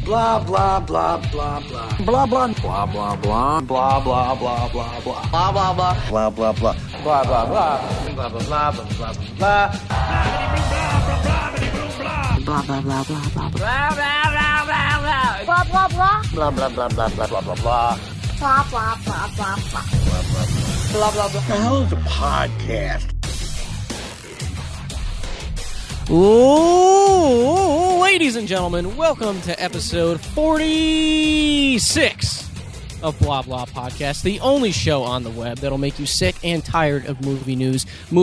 Blah, blah, blah, blah, blah. Blah, blah, blah, blah, blah. Blah, blah, blah, blah, blah. Blah, blah, blah. Blah, blah, blah. Blah, blah, blah. Blah, blah, blah, blah, blah, blah. Blah, blah, blah, blah, blah, blah. Blah, blah, blah, blah, blah. Blah, blah, blah. Blah, blah, blah, blah, blah, blah, blah, blah. Blah, blah, blah, blah, blah. Blah, blah, blah. The hell is a podcast? Ooh, ladies and gentlemen, welcome to episode 46 of Blah Blah Podcast, the only show on the web that'll make you sick and tired of movie news,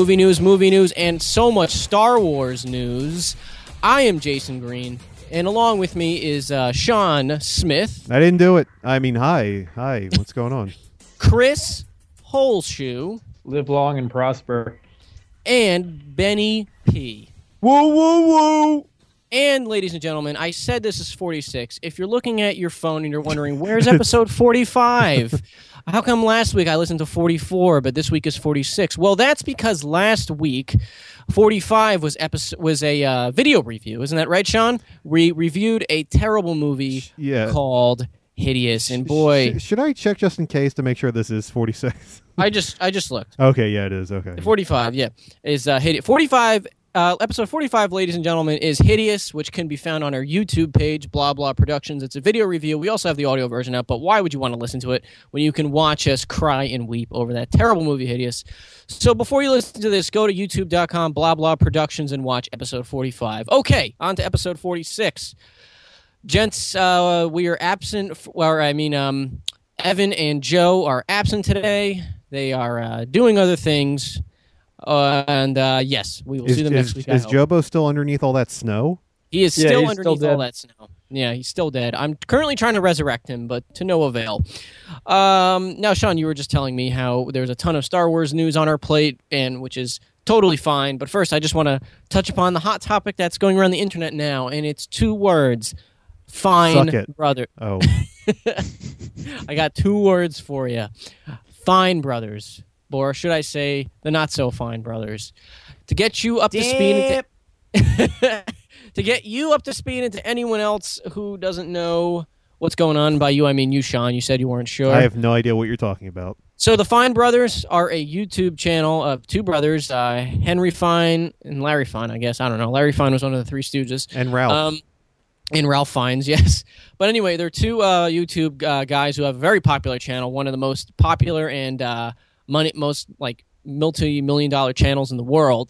and so much Star Wars news. I am Jason Green, and along with me is Sean Smith. I didn't do it. I mean, hi, what's going on? Chris Holshoe. Live long and prosper. And Benny P. Whoa, whoa, whoa! And, ladies and gentlemen, I said this is 46. If you're looking at your phone and you're wondering, where's episode 45? How come last week I listened to 44, but this week is 46? Well, that's because last week, 45 was a video review. Isn't that right, Sean? We reviewed a terrible movie called Hideous, and boy... Should I check just in case to make sure this is 46? I just looked. Okay, yeah, it is. Okay. 45, yeah, is Hideous. 45... episode 45, ladies and gentlemen, is Hideous, which can be found on our YouTube page, Blah Blah Productions. It's a video review. We also have the audio version out, but why would you want to listen to it when you can watch us cry and weep over that terrible movie, Hideous? So before you listen to this, go to youtube.com, Blah Blah Productions, and watch episode 45. Okay, on to episode 46. Gents, we are absent, Evan and Joe are absent today. They are doing other things. Yes, we will see them next week. Is Jobo still underneath all that snow? He is still underneath all that snow. Yeah, he's still dead. I'm currently trying to resurrect him, but to no avail. Now, Sean, you were just telling me how there's a ton of Star Wars news on our plate, and which is totally fine. But first, I just want to touch upon the hot topic that's going around the internet now, and it's two words. Fine, Suck it. brother. Oh. I got two words for you. Fine, brothers. Or should I say, the not-so-fine brothers. To get you up to speed to get you up to speed and to anyone else who doesn't know what's going on. By you, I mean you, Sean. You said you weren't sure. I have no idea what you're talking about. So the Fine Brothers are a YouTube channel of two brothers, Henry Fine and Larry Fine, I guess. I don't know. Larry Fine was one of the Three Stooges. And Ralph. And Ralph Fiennes, yes. But anyway, they're two YouTube guys who have a very popular channel, one of the most popular and... most like multi-million-dollar channels in the world.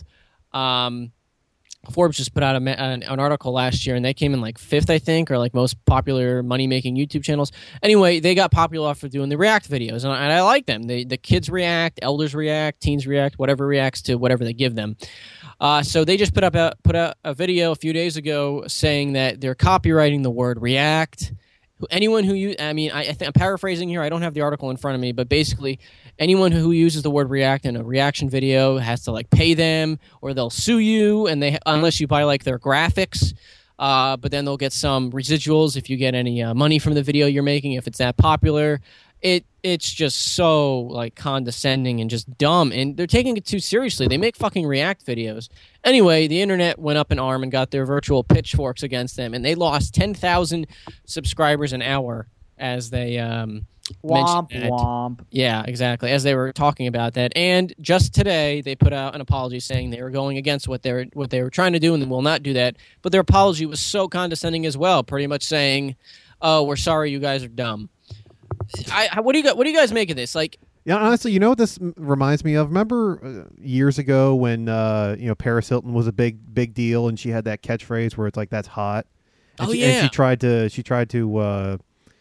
Forbes just put out an article last year, and they came in like fifth, I think, or like most popular money-making YouTube channels. Anyway, they got popular for doing the React videos, and I like them. The kids react, elders react, teens react, whatever reacts to whatever they give them. So they just put out a video a few days ago saying that they're copywriting the word React. Anyone who I'm paraphrasing here. I don't have the article in front of me, but basically, anyone who uses the word React in a reaction video has to like pay them, or they'll sue you, and unless you buy like their graphics. But then they'll get some residuals if you get any money from the video you're making if it's that popular. It's just so like condescending and just dumb, and they're taking it too seriously. They make fucking React videos. Anyway, the internet went up in arm and got their virtual pitchforks against them, and they lost 10,000 subscribers an hour as they womp womp. Yeah, exactly. As they were talking about that, and just today they put out an apology saying they were going against what they were trying to do and will not do that. But their apology was so condescending as well, pretty much saying, "Oh, we're sorry, you guys are dumb." What do you guys make of this? Like, yeah, honestly, you know what this reminds me of? Remember years ago when Paris Hilton was a big deal, and she had that catchphrase where it's like, "That's hot." And and she tried to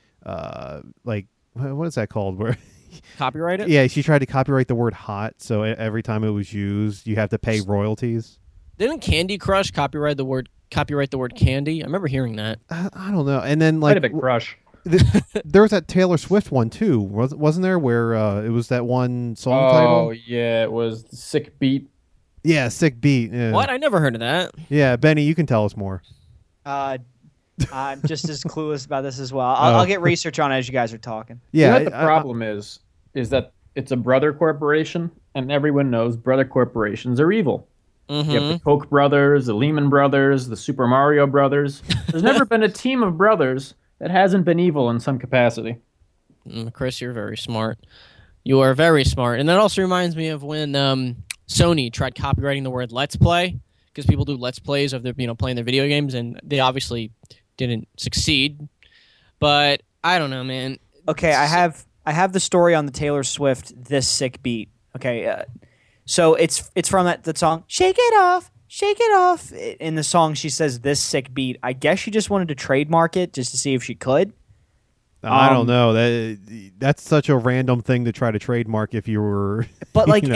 like, what is that called? Where copyright it? Yeah, she tried to copyright the word "hot," so every time it was used, you have to pay royalties. Didn't Candy Crush copyright the word candy? I remember hearing that. I don't know. And then like, Quite a big crush. There was that Taylor Swift one too, wasn't there? Where it was that one song title. Oh yeah, it was Sick Beat. Yeah, Sick Beat. Yeah. What? I never heard of that. Yeah, Benny, you can tell us more. I'm just as clueless about this as well. I'll get research on it as you guys are talking. Yeah, you know what the problem is that it's a brother corporation, and everyone knows brother corporations are evil. Mm-hmm. You have the Koch brothers, the Lehman brothers, the Super Mario brothers. There's never been a team of brothers It hasn't been evil in some capacity. Chris, you're very smart. You are very smart. And that also reminds me of when Sony tried copyrighting the word "Let's Play," because people do Let's Plays of their, playing their video games, and they obviously didn't succeed. But I don't know, man. Okay, I have the story on the Taylor Swift "This Sick Beat." Okay, so it's from that song "Shake It Off." Shake it off. In the song, she says "this sick beat." I guess she just wanted to trademark it just to see if she could. I don't know. That's such a random thing to try to trademark if you were. But like,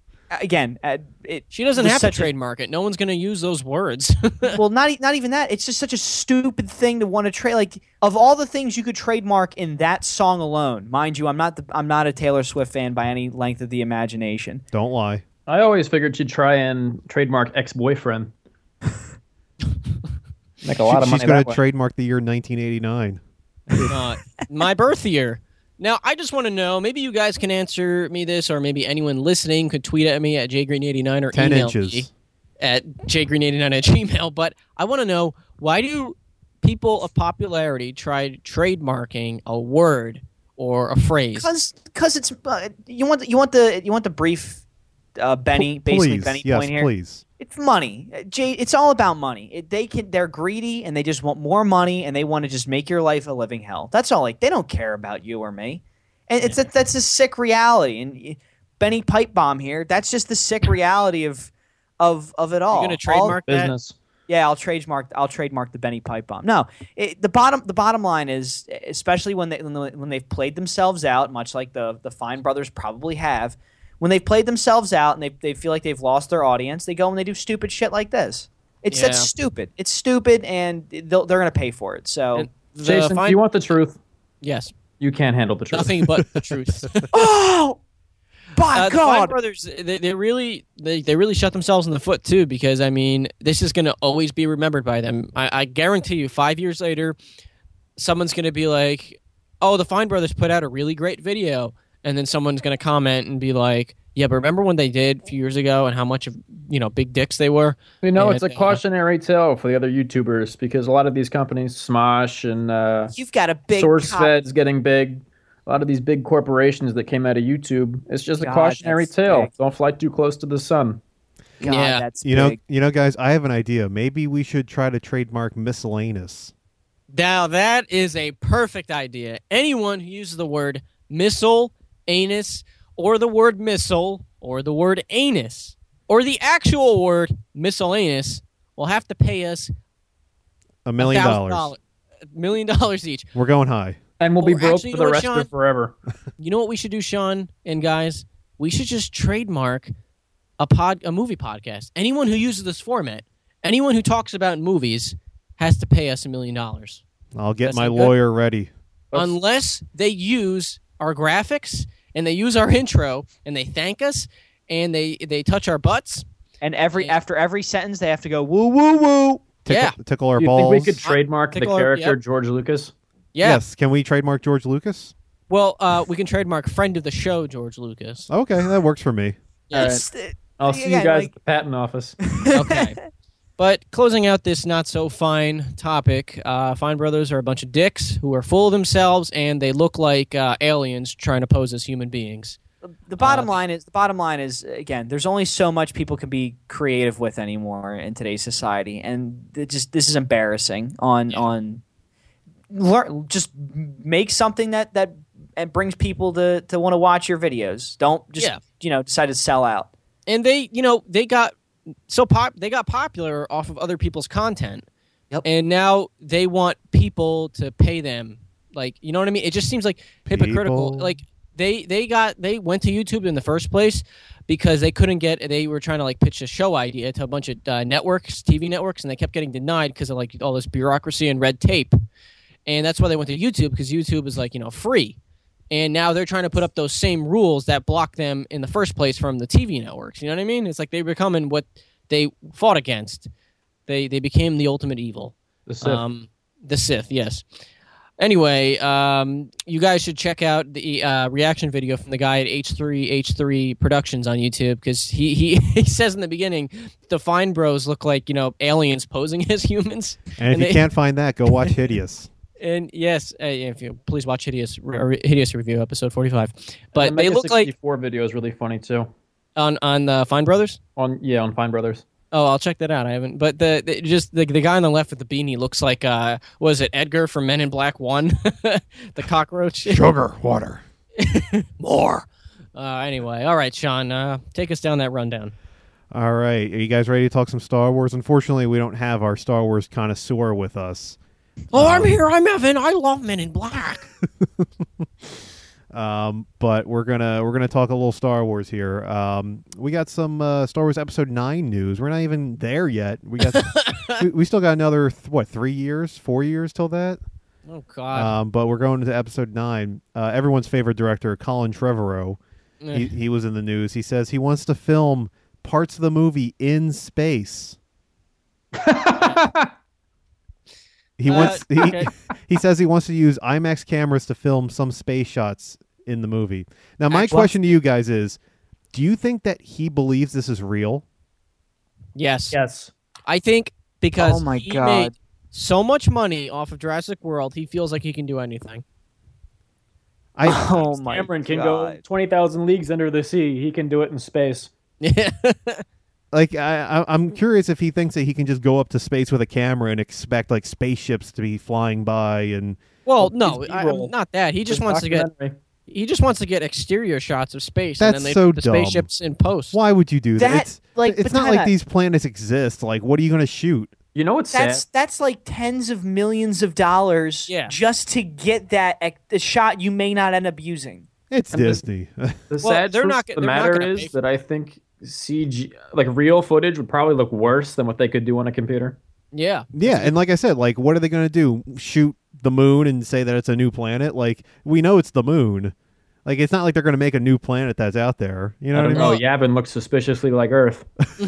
she doesn't have to trademark it. No one's going to use those words. Well, not even that. It's just such a stupid thing to want to trade. Like, of all the things you could trademark in that song alone, mind you, I'm not a Taylor Swift fan by any length of the imagination. Don't lie. I always figured she'd try and trademark ex-boyfriend. Make a lot of money. She's going to trademark the year 1989. My birth year. Now, I just want to know, maybe you guys can answer me this, or maybe anyone listening could tweet at me at jgreen89 or 10 email inches. me at jgreen89@gmail. But I want to know, why do people of popularity try trademarking a word or a phrase? Because it's you want the brief Benny please, Benny yes, point here. Please. It's money. It's all about money. They're greedy and they just want more money and they want to just make your life a living hell. That's all. Like, they don't care about you or me. And that's a sick reality. And Benny Pipe Bomb here, that's just the sick reality of it all. You're going to trademark that? Business. Yeah, I'll trademark the Benny Pipe Bomb. No, the bottom line is, especially when they've played themselves out, much like the Fine Brothers probably have. When they've played themselves out and they feel like they've lost their audience, they go and they do stupid shit like this. That's stupid. It's stupid, and they're going to pay for it. So, Jason, do you want the truth? Yes. You can't handle the truth. Nothing but the truth. Oh, by God! The Fine Brothers, they really shut themselves in the foot too, because I mean, this is going to always be remembered by them. I guarantee you, 5 years later, someone's going to be like, "Oh, the Fine Brothers put out a really great video." And then someone's going to comment and be like, "Yeah, but remember when they did a few years ago and how much of big dicks they were?" It's a cautionary tale for the other YouTubers, because a lot of these companies, Smosh and you've got a big SourceFed's getting big. A lot of these big corporations that came out of YouTube. It's just a cautionary tale. Big. Don't fly too close to the sun. God, yeah, that's big. You know, guys, I have an idea. Maybe we should try to trademark miscellaneous. Now that is a perfect idea. Anyone who uses the word missile, anus, or the word missile, or the word anus, or the actual word miscellaneous will have to pay us $1 million. $1 million each. We're going high. And we'll be broke actually, for the rest of forever. You know what we should do, Sean and guys? We should just trademark a movie podcast. Anyone who uses this format, anyone who talks about movies, has to pay us $1 million. I'll get my lawyer ready. Unless they use our graphics and they use our intro and they thank us and they touch our butts. And after every sentence, they have to go woo woo woo. Tickle our you balls. Think we could trademark the character George Lucas? Yeah. Yes. Can we trademark George Lucas? Well, we can trademark friend of the show George Lucas. Okay, that works for me. Yes. Right. I'll see you guys at the patent office. Okay. But closing out this not-so-fine topic, Fine Brothers are a bunch of dicks who are full of themselves, and they look like aliens trying to pose as human beings. The bottom line is again, there's only so much people can be creative with anymore in today's society, and this is embarrassing. Just make something that brings people to want to watch your videos. Don't just decide to sell out. And they got popular off of other people's content. Yep. And now they want people to pay them. Like, you know what I mean? It just seems like hypocritical. Like they went to YouTube in the first place because they were trying to like pitch a show idea to a bunch of TV networks, and they kept getting denied because of like all this bureaucracy and red tape. And that's why they went to YouTube, because YouTube is like, free. And now they're trying to put up those same rules that block them in the first place from the TV networks. You know what I mean? It's like they're becoming what they fought against. They became the ultimate evil. The Sith. The Sith, yes. Anyway, you guys should check out the reaction video from the guy at H3 Productions on YouTube, because he says in the beginning the Fine Bros look like aliens posing as humans. And if you can't find that, go watch Hideous. And yes, if you please watch Hideous Review episode 45. But the they look like 64 video is really funny too. on the Fine Brothers. On Fine Brothers. Oh, I'll check that out. I haven't. But the guy on the left with the beanie looks like was it Edgar from Men in Black 1? The cockroach. Sugar, water. More. Anyway, all right, Sean, take us down that rundown. All right, are you guys ready to talk some Star Wars? Unfortunately, we don't have our Star Wars connoisseur with us. Oh, I'm here. I'm Evan. I love Men in Black. But we're gonna talk a little Star Wars here. We got some Star Wars Episode 9 news. We're not even there yet. We got we still got another 4 years till that. Oh God. But we're going into Episode 9. Everyone's favorite director, Colin Trevorrow, he was in the news. He says he wants to film parts of the movie in space. He says he wants to use IMAX cameras to film some space shots in the movie. Now, my question to you guys is, do you think that he believes this is real? Yes. Yes. I think because Oh my he God. made so much money off of Jurassic World, he feels like he can do anything. Oh my Cameron can God. go 20,000 leagues under the sea. He can do it in space. Yeah. Like, I'm curious if he thinks that he can just go up to space with a camera and expect like spaceships to be flying by and. Well, no, B-roll. not that. He just It's wants to get. documentary. He just wants to get exterior shots of space, That's and then they so put the dumb. spaceships in post. Why would you do that? That, like, It's but not time like out. these planets exist. Like, what are you going to shoot? You know what's sad? That's like tens of millions of dollars Yeah. just to get the shot you may not end up using. It's And this- Disney. The Well, sad they're truth not of go- the they're not matter gonna pay is for that I think CG, like real footage, would probably look worse than what they could do on a computer. Yeah. Yeah, and like I said, like, what are they going to do? Shoot the moon and say that it's a new planet? Like, we know it's the moon. Like, it's not like they're going to make a new planet that's out there. You know I what I don't mean? know. Yavin looks suspiciously like Earth.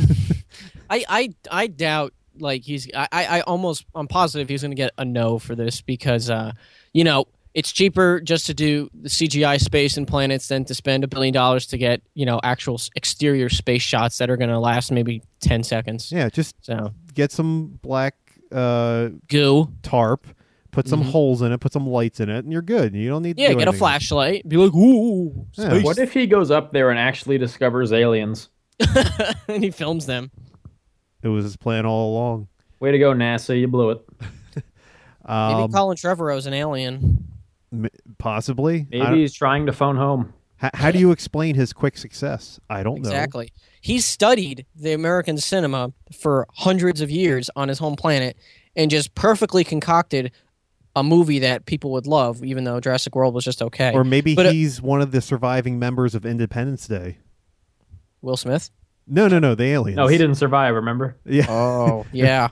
I doubt like I'm positive he's going to get a no for this because it's cheaper just to do the CGI space and planets than to spend $1 billion to get actual exterior space shots that are going to last maybe 10 seconds. Yeah, just So get some black goo. tarp, put some holes in it, put some lights in it, and you're good. You don't need to Yeah, do get a anything. flashlight. Be like, ooh, Yeah. space. What if he goes up there and actually discovers aliens? and he films them. It was his plan all along. Way to go, NASA! You blew it. Maybe Colin Trevorrow's an alien. Possibly. Maybe he's trying to phone home. How do you explain his quick success? I don't know. Exactly. He's studied the American cinema for hundreds of years on his home planet and just perfectly concocted a movie that people would love, even though Jurassic World was just okay. Or maybe But, he's one of the surviving members of Independence Day. Will Smith? No, the aliens. No, he didn't survive. Remember? Yeah, Oh, yeah.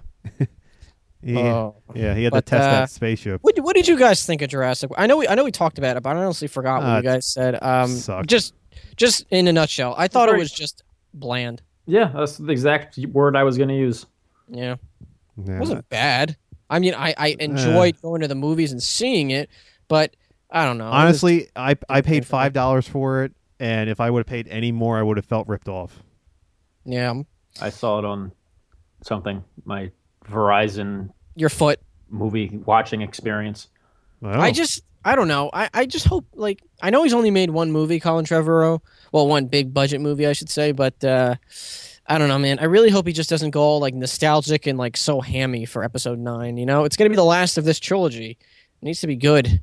yeah, yeah. He had to But, test that spaceship. What did you guys think of Jurassic? I know we talked about it, but I honestly forgot what you guys said. sucked. Just in a nutshell, I thought it was just bland. Yeah, that's the exact word I was going to use. Yeah, Yeah. it wasn't bad. I mean, I enjoyed going to the movies and seeing it, but I don't know. Honestly, I paid $5 for it, and if I would have paid any more, I would have felt ripped off. Yeah, I saw it on something, my Verizon your foot. movie watching experience. Well, I don't know. I just hope, like, I know he's only made one movie, Colin Trevorrow. Well, one big budget movie, I should say, but I don't know, man. I really hope he just doesn't go all, like, nostalgic and, like, so hammy for Episode 9, It's going to be the last of this trilogy. It needs to be good.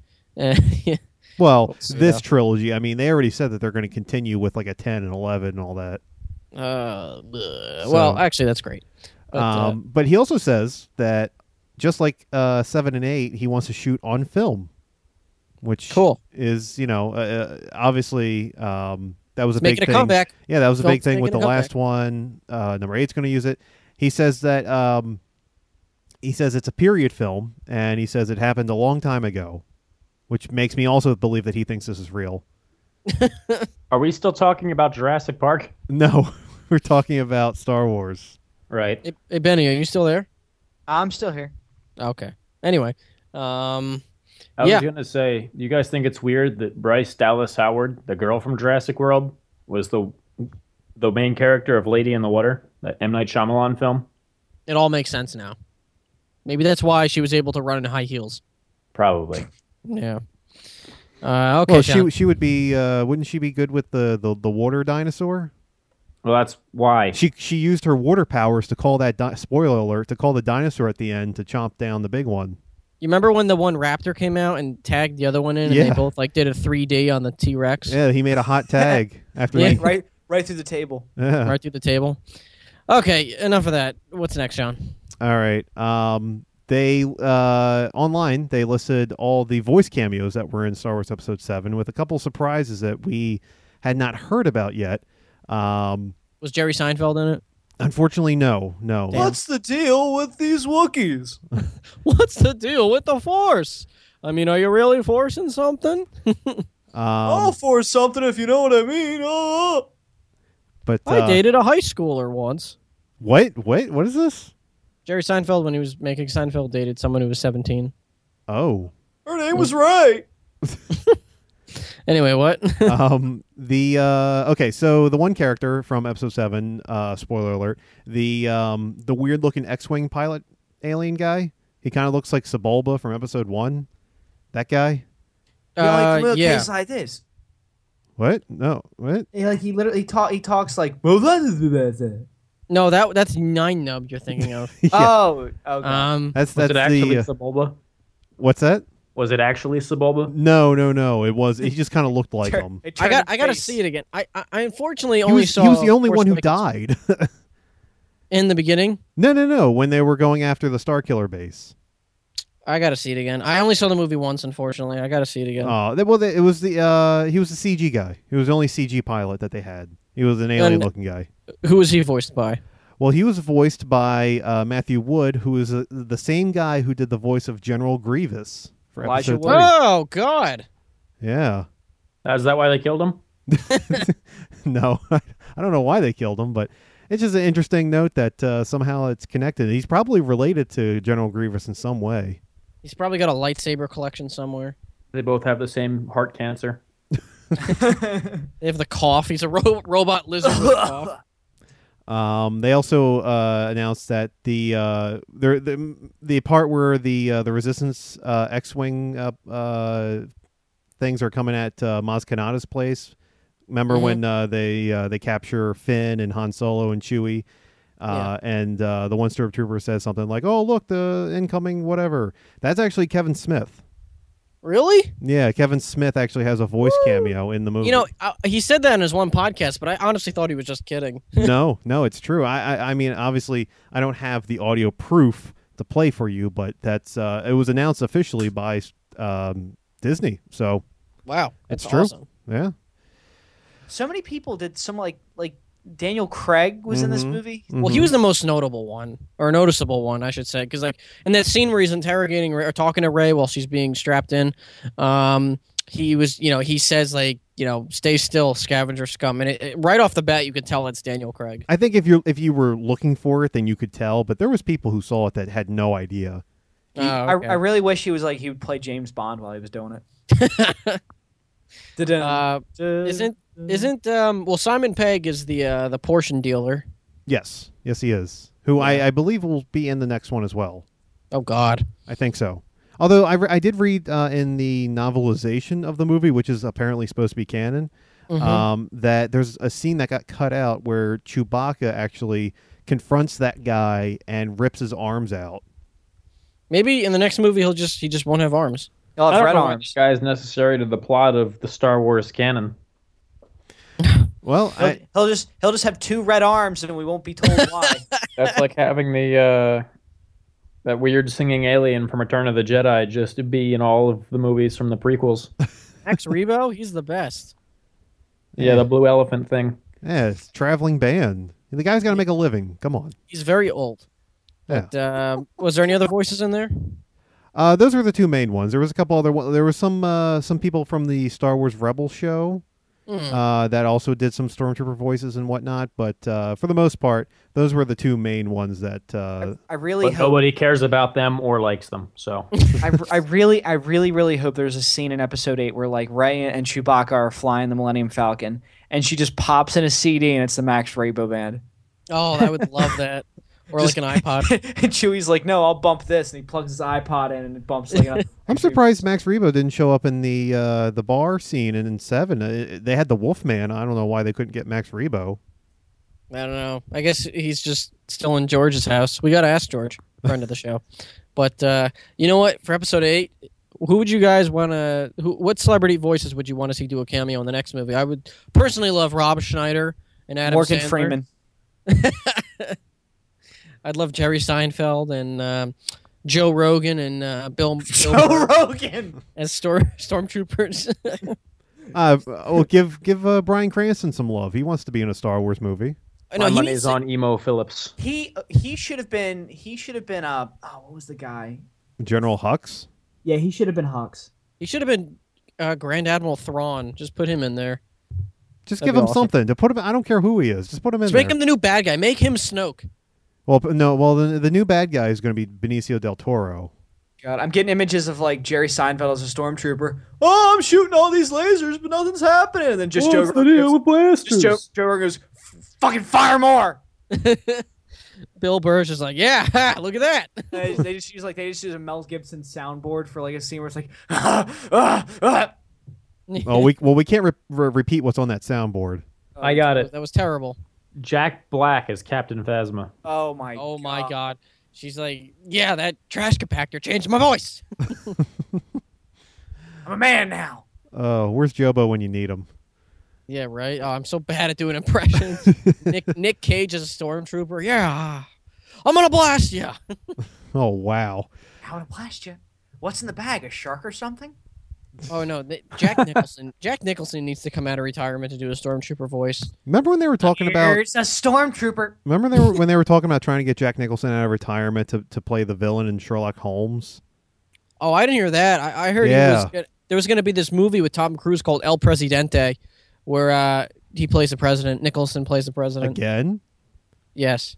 well, see, this though. trilogy, I mean, they already said that they're going to continue with like a 10 and 11 and all that. Well, actually, that's great. But, But he also says that just like 7 and 8, he wants to shoot on film, which Cool. is, obviously that was a Making big a thing. comeback. Yeah, that was a Film's big thing with the making a last one. Number 8's going to use it. He says that he says it's a period film, and he says it happened a long time ago, which makes me also believe that he thinks this is real. Are we still talking about Jurassic Park? No, we're talking about Star Wars. Right. Hey, Benny, are you still there? I'm still here. Okay. Anyway, I was Yeah. going to say, you guys think it's weird that Bryce Dallas Howard, the girl from Jurassic World, was the main character of Lady in the Water, that M. Night Shyamalan film? it all makes sense now. Maybe that's why she was able to run in high heels. Probably. Yeah. Okay. Well, she would be. Wouldn't she be good with the water dinosaur? Well, that's why. She used her water powers to call that spoiler alert to call the dinosaur at the end to chomp down the big one. You remember when the one raptor came out and tagged the other one in, and they both did a 3D on the T-Rex? Yeah, he made a hot tag after right through the table. Yeah. Right through the table. Okay, enough of that. What's next, John? All right. They online they listed all the voice cameos that were in Star Wars Episode 7 with a couple surprises that we had not heard about yet. Was Jerry Seinfeld in it? Unfortunately, no. What's the deal with these Wookiees? What's the deal with the Force? I mean, are you really forcing something? I'll force something if you know what I mean. But I dated a high schooler once. What is this? Jerry Seinfeld, when he was making Seinfeld, dated someone who was 17. Oh. Her name was right. Anyway, what? Okay, so the one character from Episode 7, spoiler alert, the weird looking X-wing pilot alien guy. He kind of looks like Sebulba from Episode 1. That guy. Yeah. Like this. What? No. What? He literally talks like. No, that's Nine Nub you're thinking of. Yeah. Oh, okay. That's Was it actually Sebulba? What's that? Was it actually Sebulba? No. It was. He just kind of looked like him. I got to see it again. I unfortunately He was the only one who died. In the beginning? No. When they were going after the Starkiller base. I got to see it again. I only saw the movie once, unfortunately. I got to see it again. Oh, well, it was he was the CG guy. He was the only CG pilot that they had. He was an alien-looking guy. Who was he voiced by? Well, he was voiced by Matthew Wood, who is the same guy who did the voice of General Grievous for Elijah Episode Wood. 3. Oh, God. Yeah. Is that why they killed him? No, I don't know why they killed him, but it's just an interesting note that somehow it's connected. He's probably related to General Grievous in some way. He's probably got a lightsaber collection somewhere. They both have the same heart cancer. They have the cough. He's a robot lizard with a cough. They also announced that the part where the Resistance X-wing things are coming at Maz Kanata's place. Remember when they capture Finn and Han Solo and Chewie, and the one stormtrooper says something like, "Oh, look, the incoming whatever." That's actually Kevin Smith. Really? Yeah, Kevin Smith actually has a voice cameo in the movie. You know, he said that in his one podcast, but I honestly thought he was just kidding. No, it's true. I mean, obviously, I don't have the audio proof to play for you, but that's it was announced officially by Disney. So, wow, it's that's true. Awesome. Yeah. So many people did some like Daniel Craig was in this movie. Well, he was the most notable one, or noticeable one, I should say, because like in that scene where he's interrogating Rey, or talking to Rey while she's being strapped in, he was, he says like, stay still, scavenger scum, and right off the bat you could tell it's Daniel Craig. I think if you were looking for it, then you could tell, but there was people who saw it that had no idea. Oh, okay. I really wish he would play James Bond while he was doing it. Isn't Simon Pegg is the portion dealer. Yes, he is. Who I believe will be in the next one as well. Oh God, I think so. Although I did read in the novelization of the movie, which is apparently supposed to be canon, that there's a scene that got cut out where Chewbacca actually confronts that guy and rips his arms out. Maybe in the next movie he just won't have arms. He'll have red know arms. This guy is necessary to the plot of the Star Wars canon. Well, he'll just have two red arms, and we won't be told why. That's like having the that weird singing alien from Return of the Jedi just to be in all of the movies from the prequels. Max Rebo, he's the best. Yeah, the blue elephant thing. Yeah, it's a traveling band. The guy's got to make a living. Come on. He's very old. But, was there any other voices in there? Those were the two main ones. There was a couple other ones. There was some people from the Star Wars Rebels show that also did some Stormtrooper voices and whatnot. But for the most part, those were the two main ones that I really hope nobody cares about them or likes them. So I really hope there's a scene in Episode 8 where like Rey and Chewbacca are flying the Millennium Falcon, and she just pops in a CD and it's the Max Rebo band. Oh, I would love that. Or like an iPod. And Chewie's like, no, I'll bump this, and he plugs his iPod in, and it bumps like. I'm surprised Max Rebo didn't show up in the bar scene in 7. They had the Wolfman. I don't know why they couldn't get Max Rebo. I don't know. I guess he's just still in George's house. We got to ask George, friend of the show. But you know what? For episode 8, who would you guys want to? What celebrity voices would you want to see do a cameo in the next movie? I would personally love Rob Schneider and Adam Morgan Sandler. Freeman. I'd love Jerry Seinfeld and Joe Rogan and Bill Joe Rogan as stormtroopers. Well, give Bryan Cranston some love. He wants to be in a Star Wars movie. My money is on Emo Phillips. He should have been. What was the guy? General Hux. Yeah, he should have been Hux. He should have been Grand Admiral Thrawn. Just put him in there. Just That'd give him be awesome. something to put him. I don't care who he is. Just put him in Just there. make him the new bad guy. Make him Snoke. Well, no. Well, the new bad guy is going to be Benicio del Toro. God, I'm getting images of like Jerry Seinfeld as a stormtrooper. Oh, I'm shooting all these lasers, but nothing's happening. And then just Joe Rogan goes, fucking fire more. Bill Burr's just like, yeah, look at that. They just use a Mel Gibson soundboard for like a scene where it's like, We can't repeat what's on that soundboard. I got it. That was terrible. Jack Black as Captain Phasma. Oh my God. She's like, yeah, that trash compactor changed my voice. I'm a man now. Oh, where's Jobo when you need him? Yeah, right. Oh, I'm so bad at doing impressions. Nick Cage as a stormtrooper. Yeah, I'm gonna blast you. Oh wow. How to blast you? What's in the bag? A shark or something? Oh no, Jack Nicholson. Jack Nicholson needs to come out of retirement to do a stormtrooper voice. Remember when they were talking about? It's a stormtrooper. Remember when they were talking about trying to get Jack Nicholson out of retirement to play the villain in Sherlock Holmes? Oh, I didn't hear that. I heard there was going to be this movie with Tom Cruise called El Presidente, where he plays the president. Nicholson plays the president again. Yes.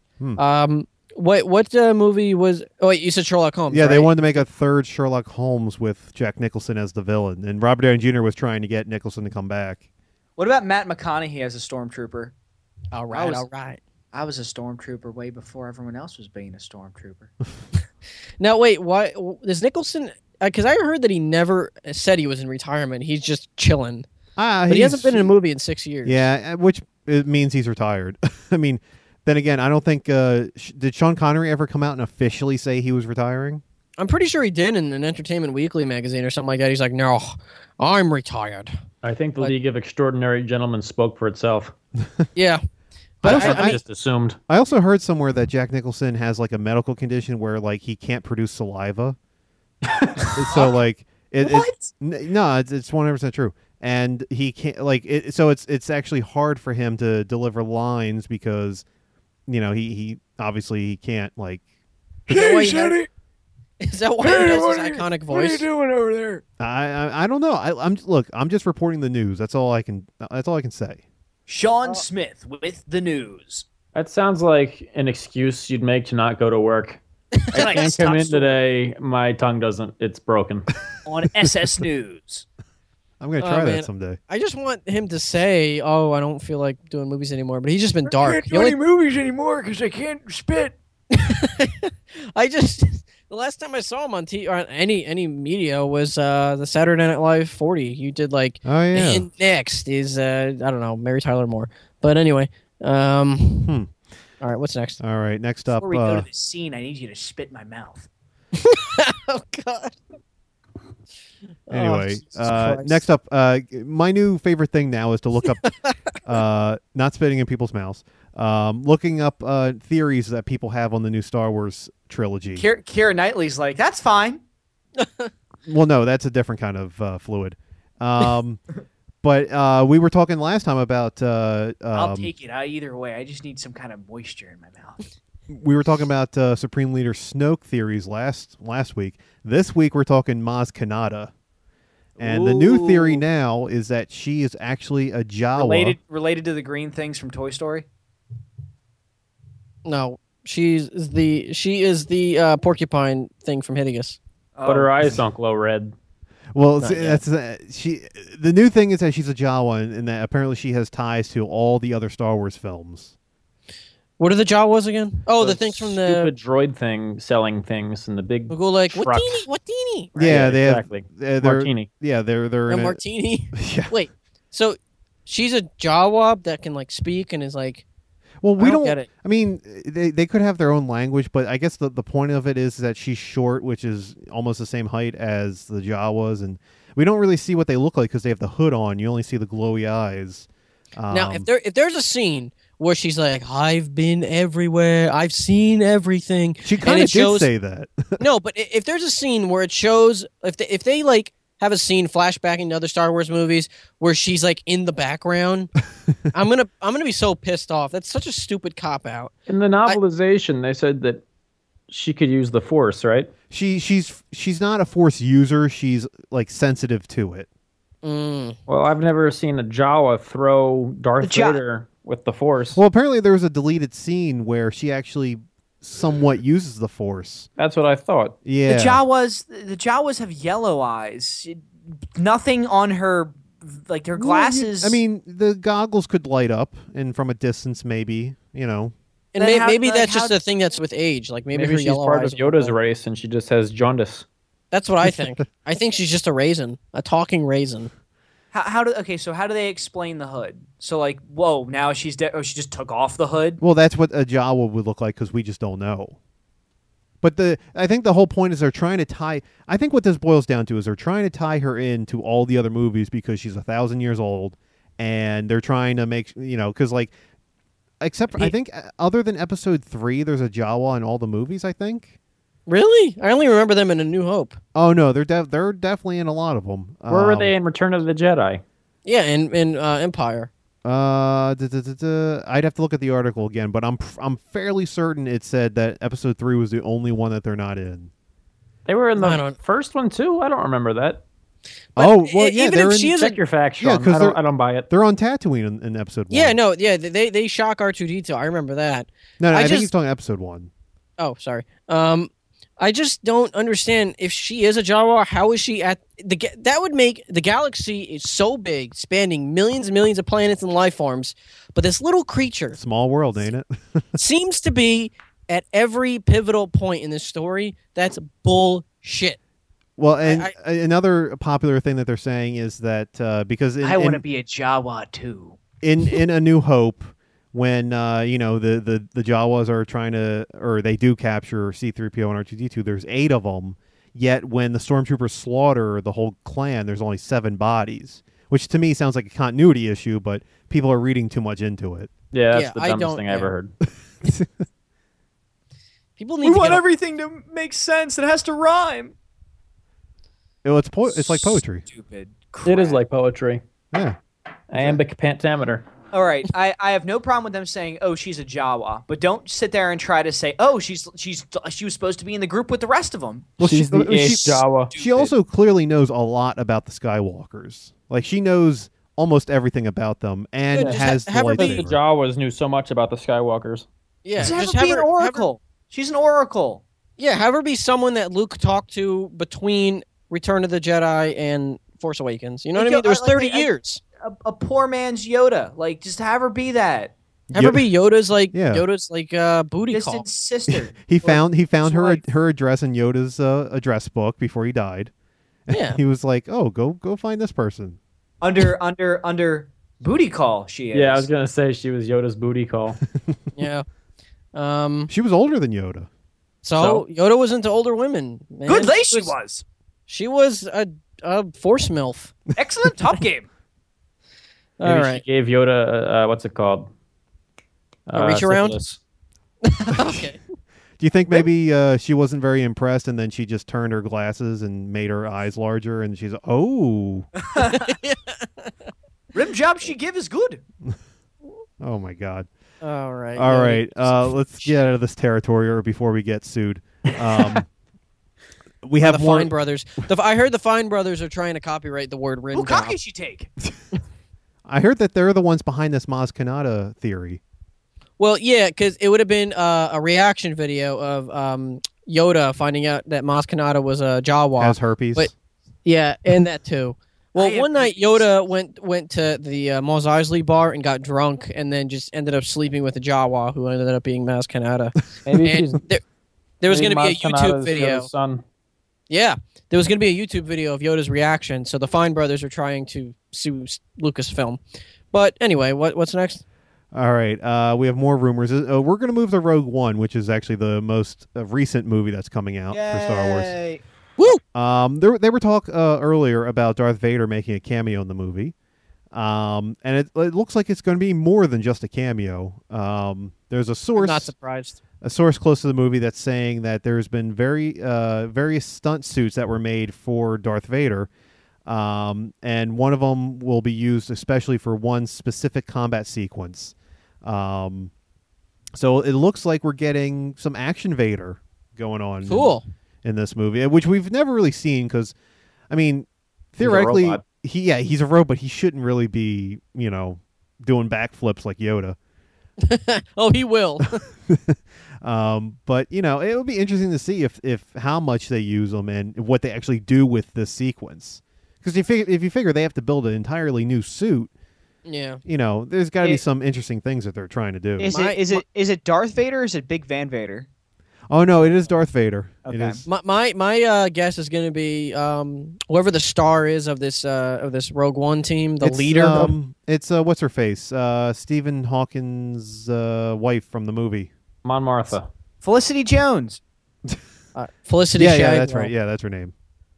What movie was? Oh wait, you said Sherlock Holmes. Yeah, right? they wanted to make a third Sherlock Holmes with Jack Nicholson as the villain, and Robert Downey Jr. was trying to get Nicholson to come back. What about Matt McConaughey as a stormtrooper? All right. I was a stormtrooper way before everyone else was being a stormtrooper. Now wait, why is Nicholson? Because I heard that he never said he was in retirement. He's just chilling. But he hasn't been in a movie in 6 years. Yeah, which it means he's retired. I mean. Then again, I don't think did Sean Connery ever come out and officially say he was retiring? I'm pretty sure he did in an Entertainment Weekly magazine or something like that. He's like, no, I'm retired. I think the League of Extraordinary Gentlemen spoke for itself. Yeah. But I just assumed. I also heard somewhere that Jack Nicholson has like a medical condition where like he can't produce saliva. So like it's 100% true. And he can't it's actually hard for him to deliver lines because he obviously he can't like. Is that why he does his iconic voice? What are you doing over there? I don't know. I'm just reporting the news. That's all I can say. Sean Smith with the news. That sounds like an excuse you'd make to not go to work. I can't come in today. My tongue doesn't. It's broken. On SS News. I'm going to try that someday. I just want him to say, I don't feel like doing movies anymore. But he's just been dark. I can't do any movies anymore because I can't spit. The last time I saw him on TV or on any media was the Saturday Night Live 40. You did like, and next is I don't know, Mary Tyler Moore. But anyway, all right, what's next? All right, next up. Before we go to the scene, I need you to spit in my mouth. Oh God. Anyway, next up, my new favorite thing now is to look up, not spitting in people's mouths, looking up theories that people have on the new Star Wars trilogy. Keira Knightley's like, that's fine. Well, no, that's a different kind of fluid. But we were talking last time about... I'll take it either way. I just need some kind of moisture in my mouth. We were talking about Supreme Leader Snoke theories last week. This week we're talking Maz Kanata. And the new theory now is that she is actually a Jawa. Related to the green things from Toy Story? No, she is the porcupine thing from Hideous. But her eyes don't glow red. Well, the new thing is that she's a Jawa and that apparently she has ties to all the other Star Wars films. What are the Jawas again? Oh, the things from the stupid droid thing selling things and the big. We'll go like truck. Watini. Right? Yeah, they exactly. have Martini. Yeah, they're a in martini. Yeah. Wait, so she's a Jawa that can like speak and is like. Well, we don't get it. I mean, they could have their own language, but I guess the point of it is that she's short, which is almost the same height as the Jawas, and we don't really see what they look like because they have the hood on. You only see the glowy eyes. Now, if there's a scene where she's like, "I've been everywhere, I've seen everything," she kind of did say that. No, but if there's a scene where it shows, if they like have a scene flashback into other Star Wars movies where she's like in the background, I'm gonna be so pissed off. That's such a stupid cop out. In the novelization, they said that she could use the Force, right? She's not a Force user. She's like sensitive to it. Well, I've never seen a Jawa throw Darth Vader with the Force. Well, apparently there was a deleted scene where she actually somewhat uses the Force. That's what I thought. Yeah. The Jawas have yellow eyes. Nothing on her, like her glasses. I mean, the goggles could light up, and from a distance, maybe, you know. And maybe that's just a thing that's with age. Like maybe her she's yellow part eyes of Yoda's race and she just has jaundice. That's what I think. I think she's just a raisin, a talking raisin. How do they explain the hood? So like, whoa, now she's dead. Oh, she just took off the hood. Well, that's what a Jawa would look like because we just don't know. But I think the whole point is they're trying to tie. I think what this boils down to is they're trying to tie her into all the other movies because she's 1,000 years old, and they're trying to make because like, except I think other than Episode 3, there's a Jawa in all the movies. I think. Really? I only remember them in A New Hope. Oh no, they're definitely in a lot of them. Where were they in Return of the Jedi? Yeah, in Empire. I'd have to look at the article again, but I'm fairly certain it said that Episode 3 was the only one that they're not in. They were in the first one too. I don't remember that. Well, yeah, even they're if she is check your facts, Sean. Yeah, I don't buy it. They're on Tatooine in Episode 1. Yeah, no, yeah, they shock R2-D2. I remember that. No, I think he's talking Episode 1. Oh, sorry. I just don't understand if she is a Jawa. How is she at that would make the galaxy is so big, spanning millions and millions of planets and life forms, but this little creature, small world, ain't it? seems to be at every pivotal point in this story. That's bullshit. Well, and another popular thing that they're saying is that because I want to be a Jawa too. In A New Hope. When the Jawas are trying to, or they do capture C-3PO and R2-D2, there's 8 of them. Yet when the stormtroopers slaughter the whole clan, there's only 7 bodies, which to me sounds like a continuity issue. But people are reading too much into it. Yeah, that's the dumbest thing I ever heard. People need. We want everything to make sense. It has to rhyme. It's like poetry. Stupid. Crap. It is like poetry. Yeah. Iambic pentameter. All right, I have no problem with them saying, "Oh, she's a Jawa," but don't sit there and try to say, "Oh, she was supposed to be in the group with the rest of them." Well, she's the Jawa. She also clearly knows a lot about the Skywalkers. Like she knows almost everything about them, and has the lightsaber. The Jawas knew so much about the Skywalkers. Yeah, just have her be an oracle. She's an oracle. Yeah, have her be someone that Luke talked to between Return of the Jedi and Force Awakens. You know what I mean? There was 30 years. A poor man's Yoda. Like, just have her be that. Have her be Yoda's like booty distant call. sister. he found her address in Yoda's address book before he died. Yeah. He was like, "Oh, go find this person." Under booty call. She is. Yeah, I was gonna say she was Yoda's booty call. Yeah. She was older than Yoda. So Yoda was into older women. Man. Good lay she was. She was a Force MILF. Excellent top game. Maybe All right. she gave Yoda what's it called? A reach around. Okay. Do you think maybe she wasn't very impressed, and then she just turned her glasses and made her eyes larger, and she's rim job she give is good. Oh my God. All right. Let's get out of this territory, or before we get sued. We have the Fine Brothers. I heard the Fine Brothers are trying to copyright the word rim. Who cocky she take? I heard that they're the ones behind this Maz Kanata theory. Well, yeah, because it would have been a reaction video of Yoda finding out that Maz Kanata was a Jawa. Has herpes. But, yeah, and that too. Well, one night Yoda went to the Mos Eisley bar and got drunk, and then just ended up sleeping with a Jawa, who ended up being Maz Kanata. There was going to be a YouTube video. Son. Yeah, there was going to be a YouTube video of Yoda's reaction. So the Fine brothers are trying to sue Lucasfilm. But anyway, what's next? All right, we have more rumors. We're going to move to Rogue One, which is actually the most recent movie that's coming out for Star Wars. Woo! They were talk earlier about Darth Vader making a cameo in the movie, and it looks like it's going to be more than just a cameo. There's a source, I'm not surprised, a source close to the movie that's saying that there's been various stunt suits that were made for Darth Vader, and one of them will be used especially for one specific combat sequence. So it looks like we're getting some action Vader going on. Cool. In this movie, which we've never really seen, because, I mean, theoretically, he's a robot. He shouldn't really be, doing backflips like Yoda. Oh, he will. But it would be interesting to see if how much they use them and what they actually do with this sequence. Because if you figure they have to build an entirely new suit, yeah, there's got to be some interesting things that they're trying to do. Is it Darth Vader or is it Big Van Vader? Oh no, it is Darth Vader. Okay. It is. My guess is going to be whoever the star is of this Rogue One team, the leader. It's what's her face? Stephen Hawking's wife from the movie. Mon Martha. Felicity Jones. Felicity. Yeah, that's right. Yeah, that's her name.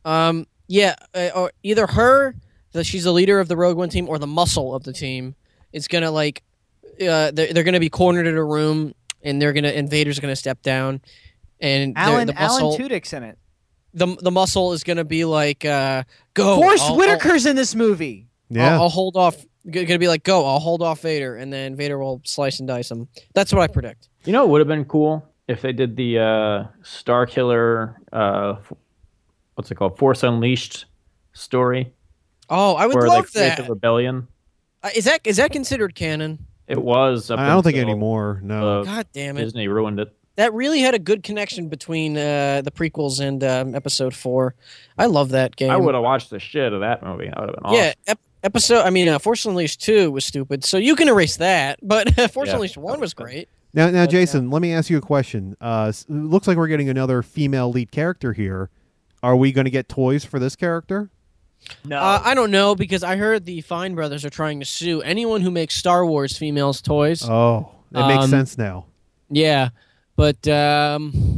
Or either her, she's the leader of the Rogue One team, or the muscle of the team. It's gonna they're gonna be cornered in a room. And Vader's gonna step down, and Alan muscle, Tudyk's in it. The muscle is gonna be like, go. Forrest Whitaker's in this movie. Yeah, I'll hold off. Gonna be like, go. I'll hold off Vader, and then Vader will slice and dice him. That's what I predict. It would have been cool if they did the Star Killer, what's it called, Force Unleashed story. Oh, I would where love they create that. The rebellion. Is that considered canon? It was. I don't think anymore. No. God damn it! Disney ruined it. That really had a good connection between the prequels and Episode 4. I love that game. I would have watched the shit of that movie. That would have been awesome. Yeah, Force Unleashed 2 was stupid, so you can erase that. But Force Unleashed 1 was great. Now, Jason, let me ask you a question. Looks like we're getting another female lead character here. Are we going to get toys for this character? No, I don't know, because I heard the Fine brothers are trying to sue anyone who makes Star Wars females toys. Oh, it makes sense now. Yeah, but yeah,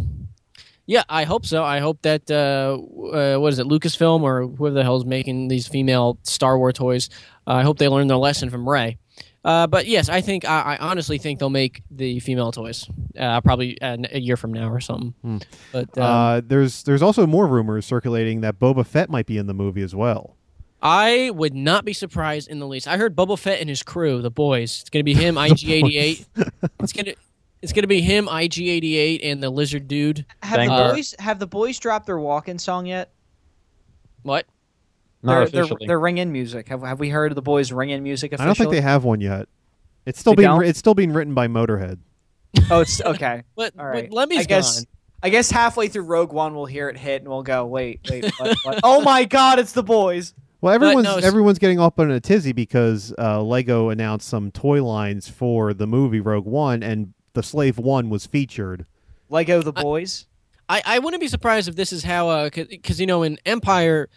I hope so. I hope that what is it, Lucasfilm or whoever the hell is making these female Star Wars toys? I hope they learn their lesson from Rey. But yes, I honestly think they'll make the female toys probably a year from now or something. But there's also more rumors circulating that Boba Fett might be in the movie as well. I would not be surprised in the least. I heard Boba Fett and his crew, the boys. It's going to be him, IG-88. It's gonna be him, IG-88, and the lizard dude. Have the boys dropped their walk-in song yet? What? Their ring-in music. Have we heard of the boys' ring-in music officially? I don't think they have one yet. It's still being written by Motorhead. Oh, it's okay. But all right. Lemmy's gone. I guess halfway through Rogue One we'll hear it hit and we'll go, wait, what? Oh my God, it's the boys. Well, everyone's getting up on a tizzy because Lego announced some toy lines for the movie Rogue One, and the Slave One was featured. Lego the boys. I wouldn't be surprised if this is how because in Empire,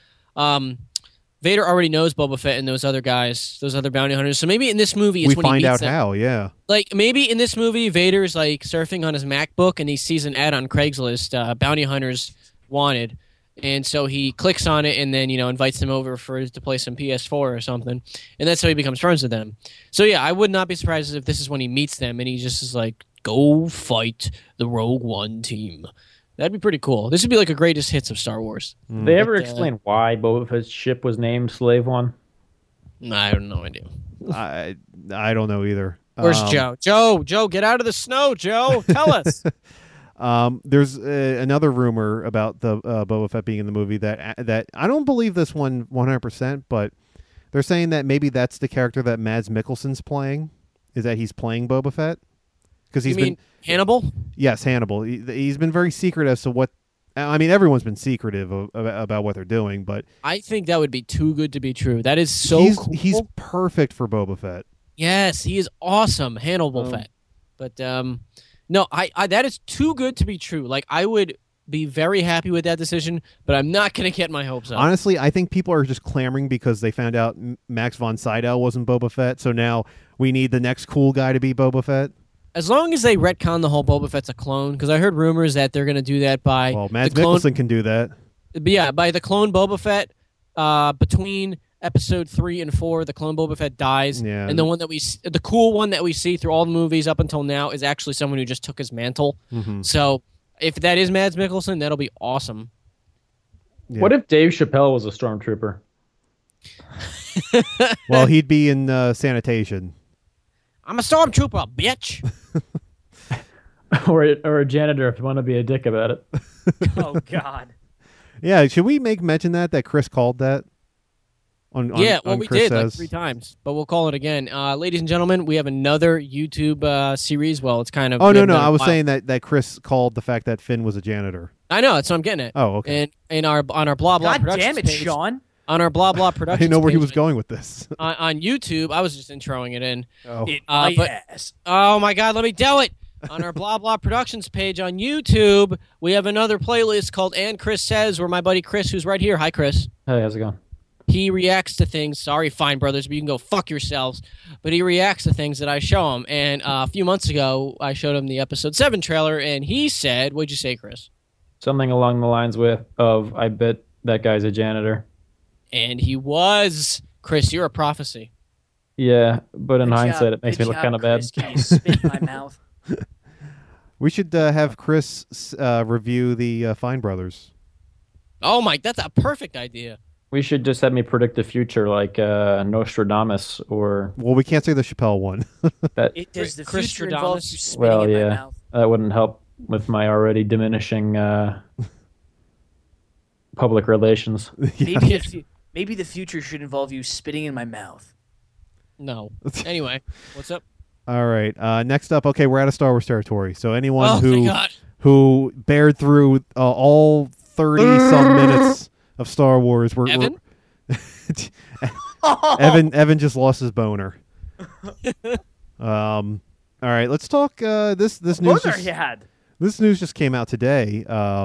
Vader already knows Boba Fett and those other guys, those other bounty hunters. So maybe in this movie, it's when he meets them. We find out how. Yeah. Like maybe in this movie, Vader's like surfing on his MacBook and he sees an ad on Craigslist, bounty hunters wanted. And so he clicks on it and then, invites them over to play some PS4 or something. And that's how he becomes friends with them. So, yeah, I would not be surprised if this is when he meets them and he just is like, go fight the Rogue One team. That'd be pretty cool. This would be like a greatest hits of Star Wars. Did they ever explain why Boba Fett's ship was named Slave One? I have no idea. I don't know either. Where's Joe? Joe, get out of the snow, Joe. Tell us. There's another rumor about the Boba Fett being in the movie that I don't believe this one 100%, but they're saying that maybe that's the character that Mads Mikkelsen's playing. Is that he's playing Boba Fett? Because Hannibal? Yes, Hannibal. He's been very secret as to what I mean, everyone's been secretive about what they're doing, but I think that would be too good to be true. That is so cool. He's perfect for Boba Fett. Yes, he is awesome, Hannibal Fett. But no, I that is too good to be true. Like, I would be very happy with that decision, but I'm not going to get my hopes up. Honestly, I think people are just clamoring because they found out Max von Sydow wasn't Boba Fett, so now we need the next cool guy to be Boba Fett. As long as they retcon the whole Boba Fett's a clone, because I heard rumors that they're going to do that by... Well, Mads Mikkelsen can do that. But yeah, by the clone Boba Fett, between episode 3 and 4, the clone Boba Fett dies, and the cool one that we see through all the movies up until now is actually someone who just took his mantle. Mm-hmm. So if that is Mads Mikkelsen, that'll be awesome. Yeah. What if Dave Chappelle was a stormtrooper? Well, he'd be in sanitation. I'm a stormtrooper, bitch. or a janitor if you want to be a dick about it. Oh, God. Yeah, should we mention that Chris called that? We Chris did Says? like 3 times, but we'll call it again. Ladies and gentlemen, we have another YouTube series. Well, it's kind of... Oh, no, I was saying that Chris called the fact that Finn was a janitor. I know, that's what I'm getting at. Oh, okay. And on our blah blah God Productions damn it, page, Sean. On our blah blah Productions I didn't know where he page was going with this. on YouTube, I was just introing it in. Oh, Oh my God, let me do it. On our blah blah Productions page on YouTube, we have another playlist called And Chris Says, where my buddy Chris, who's right here, hi Chris. Hey, how's it going? He reacts to things. Sorry, Fine Brothers, but you can go fuck yourselves. But he reacts to things that I show him. And a few months ago, I showed him the episode 7 trailer, and he said, "What'd you say, Chris?" Something along the lines of, "I bet that guy's a janitor." And he was. Chris, you're a prophecy. Yeah, but in hindsight, it makes me look kind of bad. Can you spit in my mouth? We should have Chris review the Fine Brothers. Oh my, that's a perfect idea. We should just have me predict the future, like Nostradamus, or... Well, we can't say the Chappelle one. Does the future involve you spitting in my mouth? That wouldn't help with my already diminishing public relations. Maybe the future should involve you spitting in my mouth. No. Anyway, what's up? All right. Next up, okay, we're out of Star Wars territory. So anyone thank who bared through all 30-some minutes of Star Wars, Evan? Evan just lost his boner. All right, let's talk. This news. This news just came out today.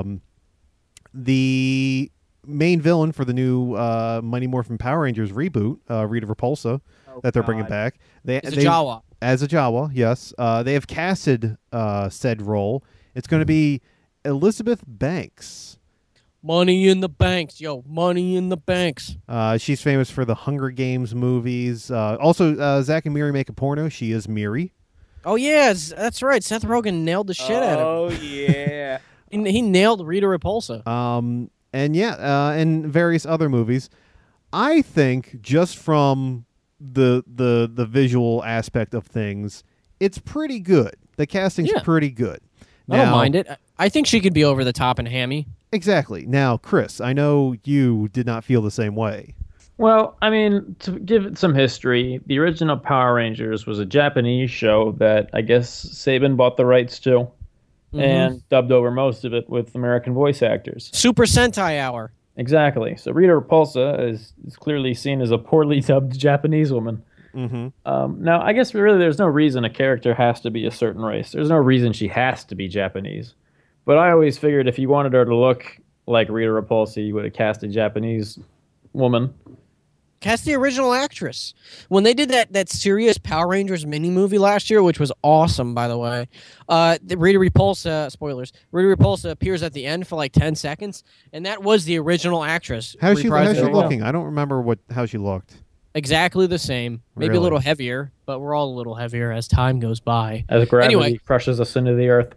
The main villain for the new Mighty Morphin Power Rangers reboot, Rita Repulsa, that they're bringing back. As a Jawa. As a Jawa, yes. They have casted said role. It's going to be Elizabeth Banks. Money in the banks, yo. Money in the banks. She's famous for the Hunger Games movies. Also, Zack and Miri Make a Porno. She is Miri. Oh, yeah, that's right. Seth Rogen nailed the shit out of him. Oh, yeah. He nailed Rita Repulsa. And various other movies. I think just from the visual aspect of things, it's pretty good. The casting's pretty good. I don't mind it. I think she could be over the top and hammy. Exactly. Now, Chris, I know you did not feel the same way. Well, I mean, to give it some history, the original Power Rangers was a Japanese show that I guess Saban bought the rights to and dubbed over most of it with American voice actors. Super Sentai Hour. Exactly. So Rita Repulsa is clearly seen as a poorly dubbed Japanese woman. Mm-hmm. Now, I guess really there's no reason a character has to be a certain race. There's no reason she has to be Japanese. But I always figured if you wanted her to look like Rita Repulsa, you would have cast a Japanese woman. Cast the original actress. When they did that serious Power Rangers mini movie last year, which was awesome, by the way, Rita Repulsa, spoilers, Rita Repulsa appears at the end for like 10 seconds, and that was the original actress. How's she looking? I don't remember how she looked. Exactly the same. Maybe Really? a little heavier, but we're all a little heavier as time goes by. As gravity crushes us into the earth.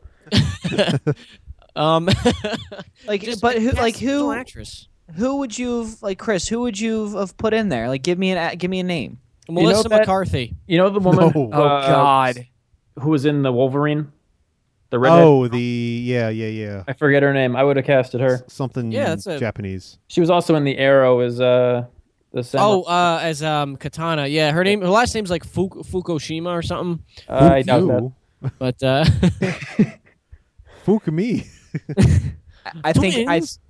Actress. Who would you have, Chris? Who would you have put in there? Give me a name. Melissa McCarthy. You know the woman? No. God, who was in the Wolverine? The redhead? Oh, yeah. I forget her name. I would have casted her. Something Japanese. She was also in the Arrow as the as Katana. Yeah, her last name's like Fukushima or something. I doubt that. But Fukumi. I think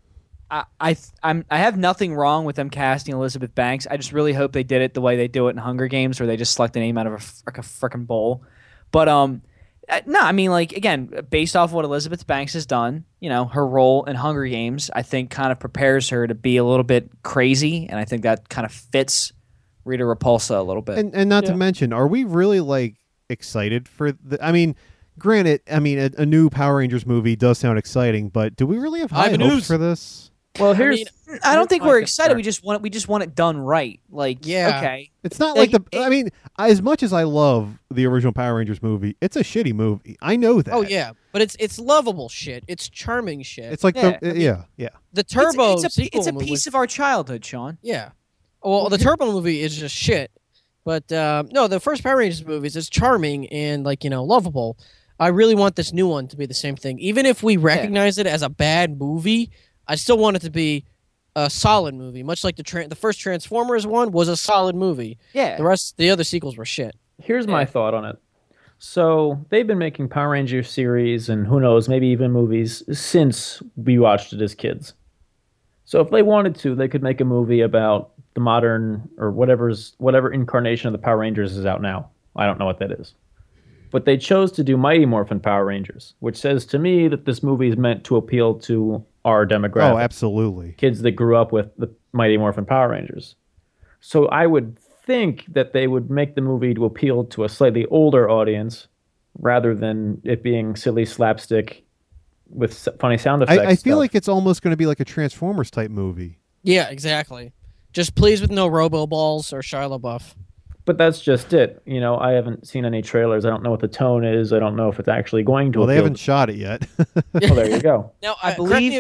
I have nothing wrong with them casting Elizabeth Banks. I just really hope they did it the way they do it in Hunger Games, where they just select a name out of a freaking bowl. But no, I mean, like, again, based off what Elizabeth Banks has done, her role in Hunger Games, I think kind of prepares her to be a little bit crazy, and I think that kind of fits Rita Repulsa a little bit. And not to mention, are we really like excited for I mean, granted, a new Power Rangers movie does sound exciting, but do we really have high hopes for this? Well, I don't think we're excited. We just want it done right. Like, okay, it's not like as much as I love the original Power Rangers movie, it's a shitty movie. I know that. Oh yeah, but it's lovable shit. It's charming shit. It's like the Turbo sequel. It's a piece of our childhood, Sean. Yeah. Well, the Turbo movie is just shit. But no, the first Power Rangers movies is charming and lovable. I really want this new one to be the same thing. Even if we recognize it as a bad movie, I still want it to be a solid movie, much like the first Transformers one was a solid movie. Yeah. The other sequels were shit. Here's my thought on it. So they've been making Power Rangers series and who knows, maybe even movies since we watched it as kids. So if they wanted to, they could make a movie about the modern or whatever incarnation of the Power Rangers is out now. I don't know what that is. But they chose to do Mighty Morphin Power Rangers, which says to me that this movie is meant to appeal to our demographic. Oh, absolutely. Kids that grew up with the Mighty Morphin Power Rangers. So I would think that they would make the movie to appeal to a slightly older audience rather than it being silly slapstick with funny sound effects. I feel like it's almost going to be like a Transformers type movie. Yeah, exactly. Just please with no Robo-Balls or Shia LaBeouf. But that's just it. I haven't seen any trailers. I don't know what the tone is. I don't know if it's actually going to. Well, they haven't shot it yet. Well, there you go. Now, I believe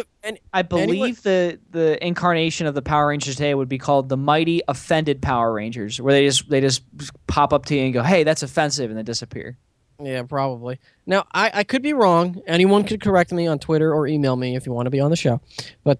the incarnation of the Power Rangers today would be called the Mighty Offended Power Rangers, where they just pop up to you and go, "Hey, that's offensive," and then disappear. Yeah, probably. Now, I could be wrong. Anyone could correct me on Twitter or email me if you want to be on the show. But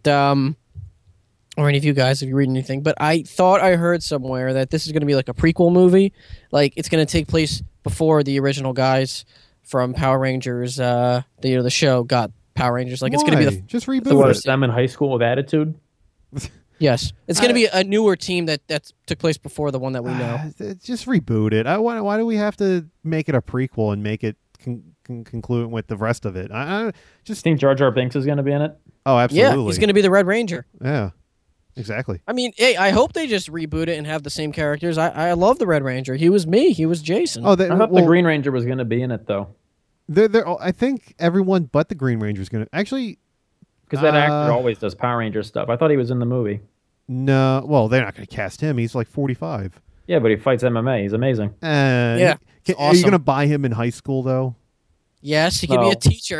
or any of you guys if you read anything, but I thought I heard somewhere that this is going to be like a prequel movie. Like, it's going to take place before the original guys from Power Rangers, the show got Power Rangers. Like, it's going to be just reboot it. Them in high school with attitude? Yes. It's going to be a newer team that took place before the one that we know. Just reboot it. Why do we have to make it a prequel and make it conclude with the rest of it? I just think Jar Jar Binks is going to be in it. Oh, absolutely. Yeah, he's going to be the Red Ranger. Yeah. Exactly. I mean, hey, I hope they just reboot it and have the same characters. I love the Red Ranger. He was me. He was Jason. I thought the Green Ranger was going to be in it, though. I think everyone but the Green Ranger is going to actually. Because that actor always does Power Ranger stuff. I thought he was in the movie. No, well, they're not going to cast him. He's like 45. Yeah, but he fights MMA. He's amazing. Yeah. Awesome. Are you going to buy him in high school though? Yes, he could be a teacher.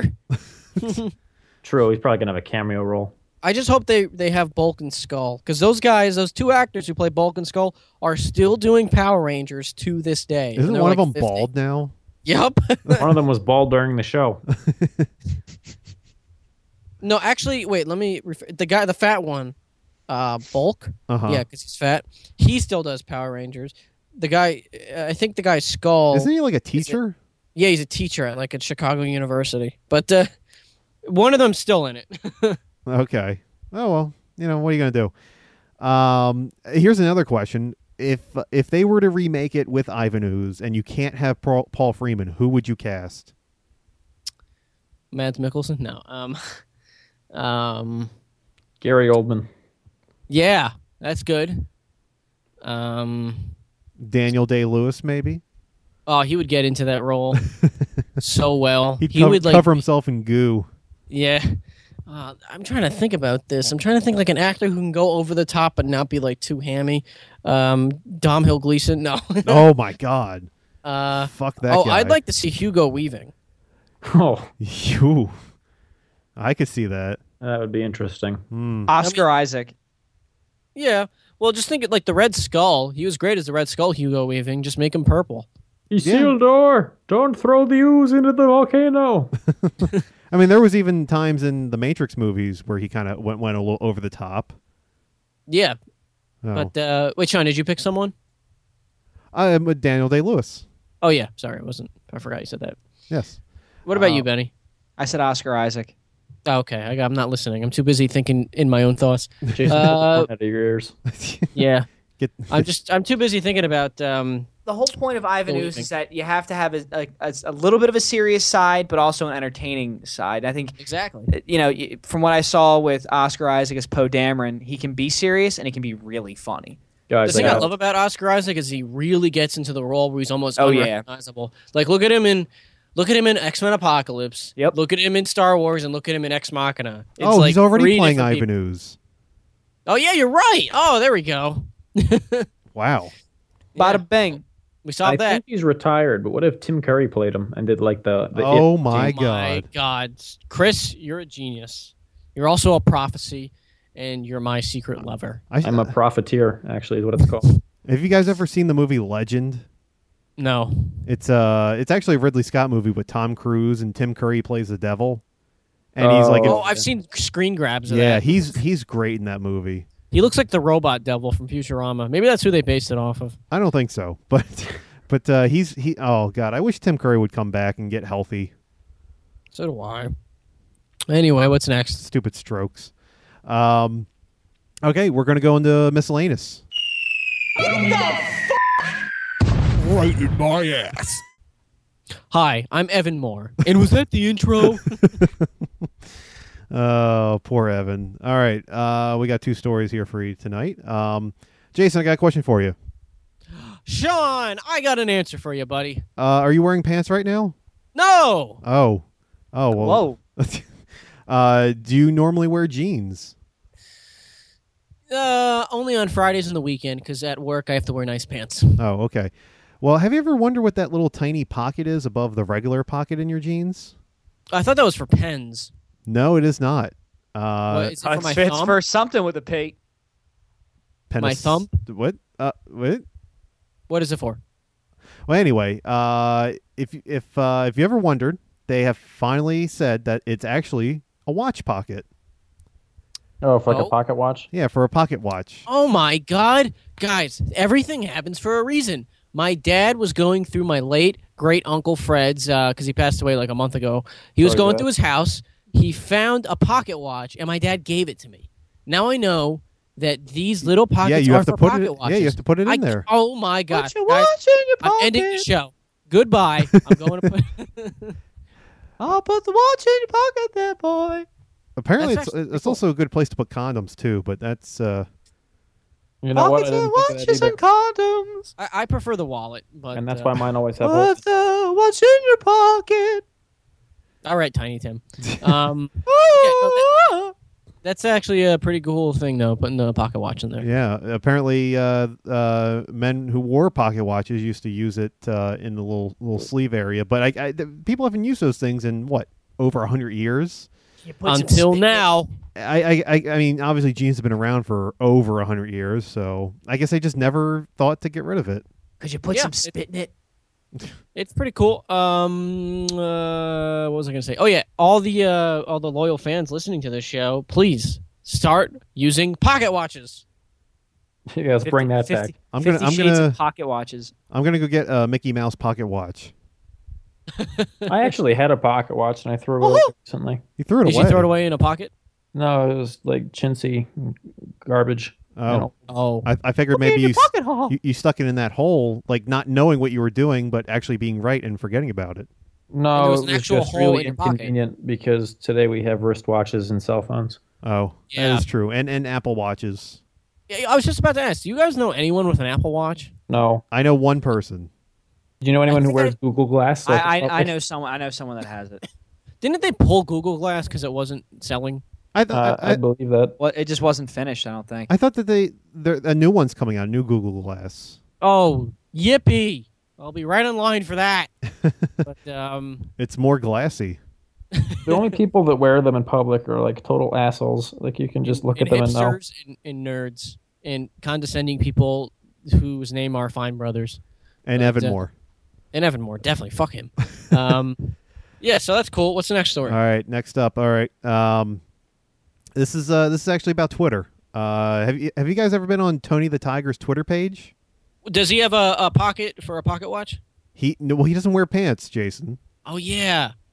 True. He's probably going to have a cameo role. I just hope they have Bulk and Skull, because those two actors who play Bulk and Skull are still doing Power Rangers to this day. Isn't one of them 50. Bald now? Yep. One of them was bald during the show. No, actually, wait. Let me. The fat one, Bulk. Yeah, because he's fat. He still does Power Rangers. The guy, I think the guy's Skull. Isn't he like a teacher? Yeah, he's a teacher at Chicago University. But one of them's still in it. Okay. Oh, well, what are you going to do? Here's another question. If they were to remake it with Ivan Ooze and you can't have Paul Freeman, who would you cast? Mads Mikkelsen? No. Gary Oldman. Yeah, that's good. Daniel Day-Lewis, maybe? Oh, he would get into that role so well. He would cover himself in goo. Yeah. I'm trying to think about this. I'm trying to think like an actor who can go over the top but not be like too hammy. Domhnall Gleeson? No. Oh my God. Fuck that guy. I'd like to see Hugo Weaving. Oh. You. I could see that. That would be interesting. Oscar Isaac. Yeah. Well, just think like the Red Skull. He was great as the Red Skull, Hugo Weaving. Just make him purple. Isildur, don't throw the ooze into the volcano. I mean, there was even times in the Matrix movies where he kind of went a little over the top. Yeah. Oh. But, wait, Sean, did you pick someone? With Daniel Day-Lewis. Oh, yeah. Sorry, I forgot you said that. Yes. What about you, Benny? I said Oscar Isaac. Okay, I'm not listening. I'm too busy thinking in my own thoughts. Jason, out of your ears. Yeah. I'm too busy thinking about. The whole point of Ivan Ooze is that you have to have a little bit of a serious side, but also an entertaining side. I think exactly. From what I saw with Oscar Isaac as Poe Dameron, he can be serious and he can be really funny. Guys, the thing I love about Oscar Isaac is he really gets into the role where he's almost unrecognizable. Like look at him in X-Men Apocalypse. Yep. Look at him in Star Wars and look at him in Ex Machina. It's he's already playing Ivan Ooze. Oh yeah, you're right. Oh, there we go. Wow. Bada bing. We saw that. I think he's retired, but what if Tim Curry played him and did like the Oh my god. My god. Chris, you're a genius. You're also a prophecy, and you're my secret lover. I'm a profiteer, actually, is what it's called. Have you guys ever seen the movie Legend? No. It's actually a Ridley Scott movie with Tom Cruise and Tim Curry plays the devil. And he's like I've seen screen grabs of that. Yeah, he's great in that movie. He looks like the robot devil from Futurama. Maybe that's who they based it off of. I don't think so, but he. Oh god, I wish Tim Curry would come back and get healthy. So do I. Anyway, what's next? Stupid strokes. Okay, we're gonna go into miscellaneous. What the fuck? Right in my ass. Hi, I'm Evan Moore. And was that the intro? Oh, poor Evan. All right, we got two stories here for you tonight. Jason, I got a question for you. Sean, I got an answer for you, buddy. Are you wearing pants right now? No. Oh, well. Whoa. Do you normally wear jeans? Only on Fridays and the weekend, because at work I have to wear nice pants. Oh, okay. Well, have you ever wondered what that little tiny pocket is above the regular pocket in your jeans? I thought that was for pens. No, it is not. What, is it for my It's thumb? for something with a P. My thumb? What? What? What is it for? Well, anyway, if you ever wondered, they have finally said that it's actually a watch pocket. Oh, for like a pocket watch? Yeah, for a pocket watch. Oh my God, guys! Everything happens for a reason. My dad was going through my late great uncle Fred's because he passed away like a month ago. He was going through his house. He found a pocket watch, and my dad gave it to me. Now I know that these little pockets are for pocket watches. Yeah, you have to put it in there. Oh my God! Put your watch in your pocket. I'm ending the show. Goodbye. I'm going to put. I'll put the watch in your pocket there, boy. Apparently, That's it's also a good place to put condoms too. But that's You know what? Pockets and watches and condoms. I prefer the wallet, but And that's why mine always have Put holes. the watch in your pocket. All right, Tiny Tim. That's actually a pretty cool thing, though, putting the pocket watch in there. yeah. Apparently, men who wore pocket watches used to use it in the little sleeve area. But people haven't used those things in over 100 years. Until now. I mean, obviously, jeans have been around for over 100 years, so I guess they just never thought to get rid of it. Could you put some spit in it? It's pretty cool. What was I going to say? Oh yeah, all the loyal fans listening to this show, please start using pocket watches. Yes, bring that back. I'm 50 gonna shades of pocket watches. I'm gonna go get a Mickey Mouse pocket watch. I actually had a pocket watch and I threw it away recently. You threw it Did away. you throw it away in a pocket? No, it was like chintzy garbage. Oh, You know. Oh, I figured Put it in maybe your pocket hole. you stuck it in that hole, like not knowing what you were doing, but actually being right and forgetting about it. No, there was it an was actual just hole really in your pocket. inconvenient because today we have wristwatches and cell phones. Oh, Yeah. that is true, and Apple Watches. yeah, I was just about to ask. Do you guys know anyone with an Apple Watch? No. I know one person. Do you know anyone who think wears Google Glass? I know someone. I know someone that has it. Didn't they pull Google Glass because it wasn't selling? I thought I believe that. Well, it just wasn't finished. I don't think. I thought that a new one's coming out, a new Google Glass. Oh, yippee! I'll be right in line for that. But It's more glassy. The only people that wear them in public are like total assholes. Like you can just look at them and know. hipsters and nerds and condescending people whose name are Fine Brothers And But, Evan Moore. and Evan Moore. Definitely, fuck him. Yeah, so that's cool. What's the next story? All right, next up. All right, this is actually about Twitter. Have you guys ever been on Tony the Tiger's Twitter page? Does he have a pocket for a pocket watch? He doesn't wear pants, Jason. Oh yeah.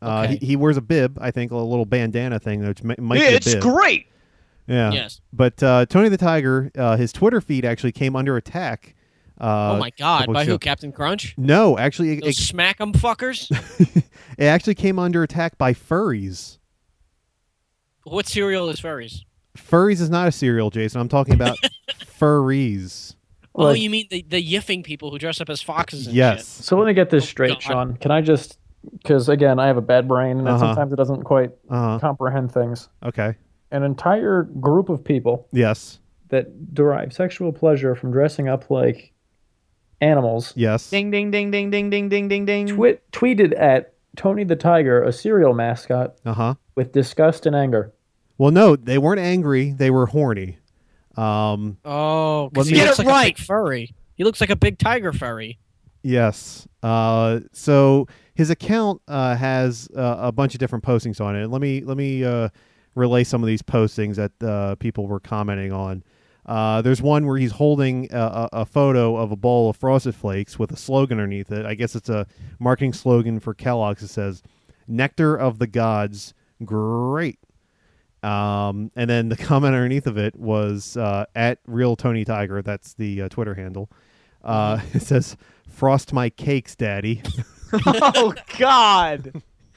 Okay. He wears a bib, I think, a little bandana thing, which might be a bib. It's great. Yeah. Yes. But Tony the Tiger, his Twitter feed actually came under attack. Oh my God! By who? ago. Captain Crunch? No, actually, Those smack 'em fuckers. it actually came under attack by furries. What cereal is furries? Furries is not a cereal, Jason. I'm talking about furries. Oh, you mean the yiffing people who dress up as foxes and Yes. shit. So let me get this straight, God. Sean. Can I just, because again, I have a bad brain and sometimes it doesn't quite comprehend things. Okay. An entire group of people Yes. that derive sexual pleasure from dressing up like animals Yes. Ding ding ding ding ding ding ding ding ding. tweeted at Tony the Tiger, a cereal mascot, with disgust and anger. Well, no, they weren't angry. They were horny. Oh, because Let he me- looks Get like it a right. big furry. He looks like a big tiger furry. Yes. So his account has a bunch of different postings on it. Let me relay some of these postings that people were commenting on. There's one where he's holding a photo of a bowl of Frosted Flakes with a slogan underneath it. I guess it's a marketing slogan for Kellogg's. It says, "Nectar of the Gods, great." And then the comment underneath of it was at Real Tony Tiger. That's the Twitter handle. It says, "Frost my cakes, Daddy." Oh God.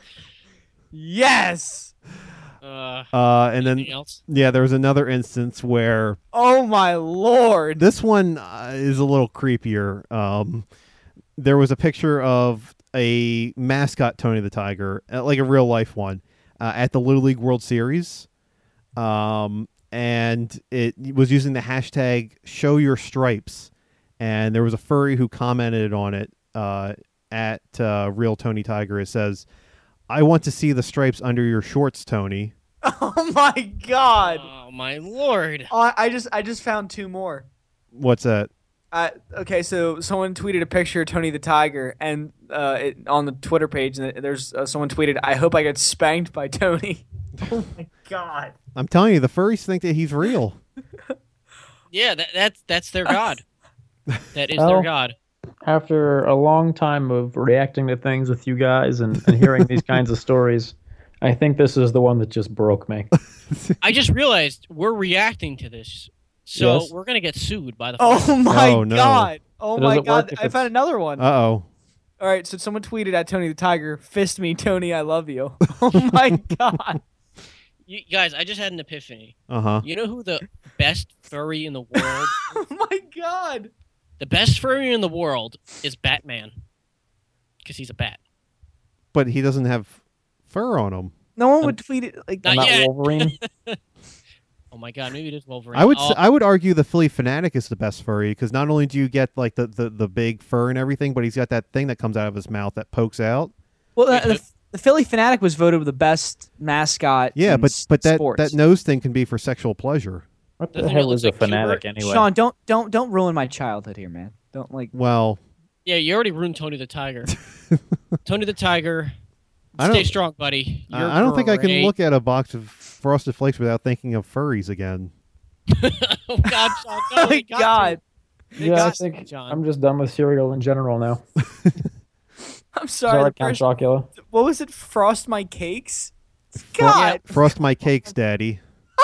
Yes. And then Anything else? yeah, there was another instance where Oh my Lord. this one is a little creepier. There was a picture of a mascot Tony the Tiger, like a real life one, at the Little League World Series. And it was using the hashtag Show Your Stripes. And there was a furry who commented on it at Real Tony Tiger. It says, "I want to see the stripes under your shorts, Tony." Oh my God. Oh my Lord! Oh, I just found two more. What's that? Okay, so someone tweeted a picture of Tony the Tiger, and on the Twitter page, and there's someone tweeted, "I hope I get spanked by Tony." Oh my God! I'm telling you, the furries think that he's real. Yeah, that's their god. That is Well, their god. After a long time of reacting to things with you guys and hearing these kinds of stories, I think this is the one that just broke me. I just realized we're reacting to this, so Yes. we're gonna get sued by the. Oh my Oh, no. God! Oh It my doesn't God! work if I found it's- another one. Uh-oh. All right, so someone tweeted at Tony the Tiger, "Fist me, Tony, I love you." Oh my God! You guys, I just had an epiphany. Uh-huh. You know who the best furry in the world? Oh my God! The best furry in the world is Batman, because he's a bat. But he doesn't have fur on him. No one would tweet it like Not Not yet. Wolverine. Oh my God, maybe it is Wolverine. I would Oh, I would argue the Philly Fanatic is the best furry because not only do you get like the big fur and everything, but he's got that thing that comes out of his mouth that pokes out. Well, the Philly Fanatic was voted the best mascot. Yeah, in but that sports. that nose thing can be for sexual pleasure. What the Doesn't it hell look is a like fanatic Hubert? anyway? Sean, don't ruin my childhood here, man. Don't like. Well, yeah, you already ruined Tony the Tiger. Tony the Tiger, I stay don't- strong, buddy. You're I don't think I can great. look at a box of Frosted Flakes without thinking of furries again. Oh God, Sean, no, Oh my we got God! to. Yeah, I got to, think John. I'm just done with cereal in general now. I'm sorry. The Count person, Chocula. what was it? Frost my cakes. God. Frost my cakes, Daddy.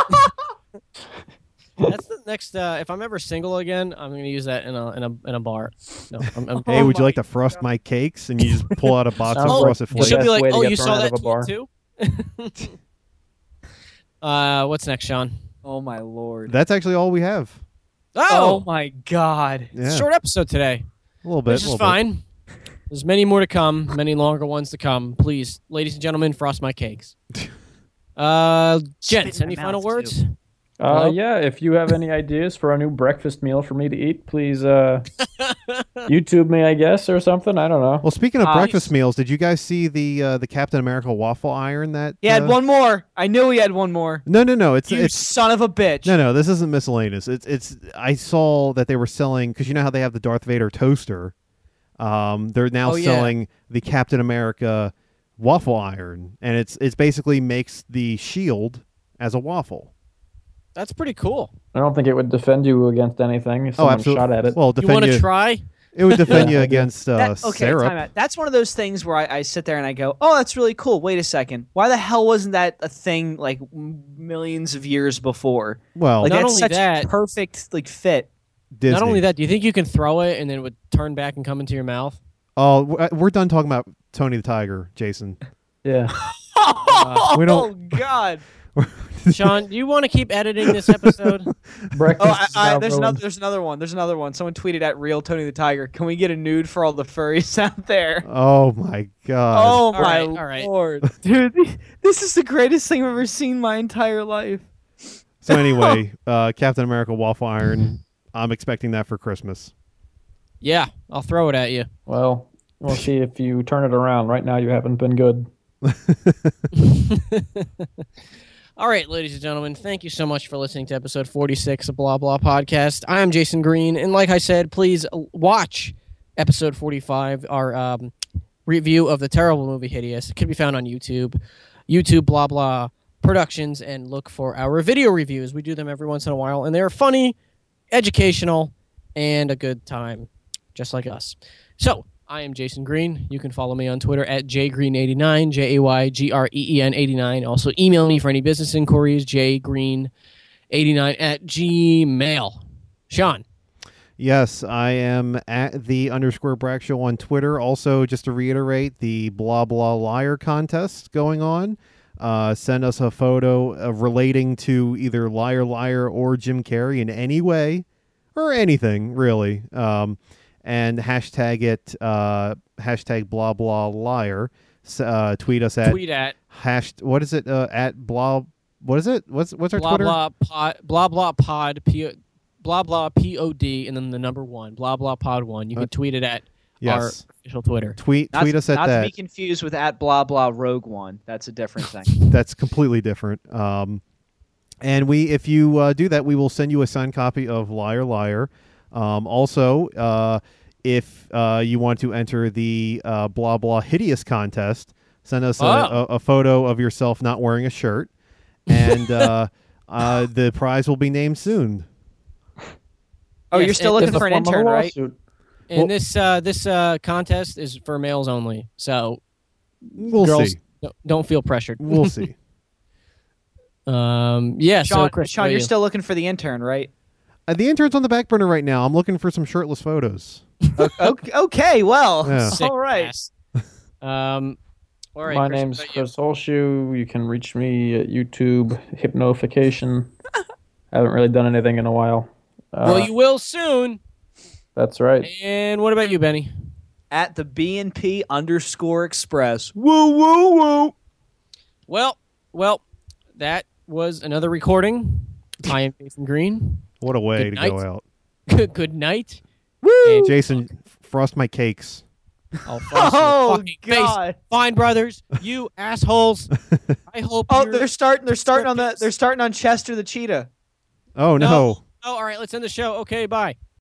That's the next. If I'm ever single again, I'm going to use that in a bar. No, I'm Hey, would you my like to frost my cakes? And you just pull out a box of Sounds like Frosted the Flakes. she'll be best like, way to "Oh, get you thrown saw out that of a bar." tweet too." What's next, Sean? Oh my Lord. That's actually all we have. Oh my God. Yeah, Short episode today. a little bit. This is little bit. fine. There's many more to come, many longer ones to come. Please, ladies and gentlemen, frost my cakes. Gents, in any my final mouth, words? Uh, yeah, if you have any ideas for a new breakfast meal for me to eat, please YouTube me, I guess, or something. I don't know. Well, speaking of Nice. breakfast meals, did you guys see the Captain America waffle iron that? He had one more. I knew he had one more. No. It's You it's son of a bitch. no. This isn't miscellaneous. It's. I saw that they were selling because you know how they have the Darth Vader toaster. They're now Oh, yeah. selling the Captain America waffle iron, and it's basically makes the shield as a waffle. That's pretty cool. I don't think it would defend you against anything if someone absolutely. shot at it. Well, You defend want you. to try? It would defend you against okay, syrup. time out. That's one of those things where I sit there and I go, "Oh, that's really cool." Wait a second. Why the hell wasn't that a thing like millions of years before? Well, like, not that's only such that, a perfect like fit. Disney. Not only that, do you think you can throw it and then it would turn back and come into your mouth? Oh, we're done talking about Tony the Tiger, Jason. Yeah. We don't. Oh God. Sean, do you want to keep editing this episode? Breakfast. There's another one. There's another one. Someone tweeted at Real Tony the Tiger. Can we get a nude for all the furries out there? Oh my God. Oh my all right. Lord, dude, this is the greatest thing I've ever seen in my entire life. So anyway, Captain America Waffle Iron. I'm expecting that for Christmas. Yeah, I'll throw it at you. Well, we'll see if you turn it around. Right now, you haven't been good. All right, ladies and gentlemen, thank you so much for listening to episode 46 of Blah Blah Podcast. I am Jason Green, and like I said, please watch episode 45, our review of the terrible movie Hideous. It can be found on YouTube, Blah Blah Productions, and look for our video reviews. We do them every once in a while, and they're funny, educational, and a good time, just like us. So, I am Jason Green. You can follow me on Twitter at jgreen89, JAYGREEN89. Also, email me for any business inquiries, jgreen89 at gmail. Sean. Yes, I am at the _Brack Show on Twitter. Also, just to reiterate, the Blah Blah Liar contest going on. Send us a photo relating to either Liar Liar or Jim Carrey in any way, or anything, really. And hashtag it, hashtag Blah Blah Liar. Tweet us at. Tweet at. What is it? At Blah. What is it? What's our blah, Twitter? Blah Blah Pod. Blah Blah POD and then the number 1. Blah Blah Pod 1. You can tweet it at our official Twitter. Tweet us at that. Not to be confused with at Blah Blah Rogue One. That's a different thing. That's completely different. And if you do that, we will send you a signed copy of Liar Liar. Also, if you want to enter the Blah Blah Hideous contest, send us a photo of yourself not wearing a shirt, and the prize will be named soon. Oh, yes, you're still looking for an intern, right? And this contest is for males only, so we'll girls, see. Don't feel pressured. We'll see. Yeah. Sean, so Chris, Sean, you're still looking for the intern, right? The intern's on the back burner right now. I'm looking for some shirtless photos. Okay, well, Yeah. all right. All right. My Chris, name's Chris Holshoe. You can reach me at YouTube, Hypnofication. Haven't really done anything in a while. Well, you will soon. That's right. And what about you, Benny? At the BNP _Express. Woo, woo, woo. Well, that was another recording. I am Jason Green. What a way Good to night. go out. Good night. Woo! Jason, frost my cakes. I'll frost your Oh fucking God! face. Fine, brothers. You assholes. I hope. Oh, you're- they're starting on Chester the cheetah. Oh, no. Oh, all right. Let's end the show. Okay, bye.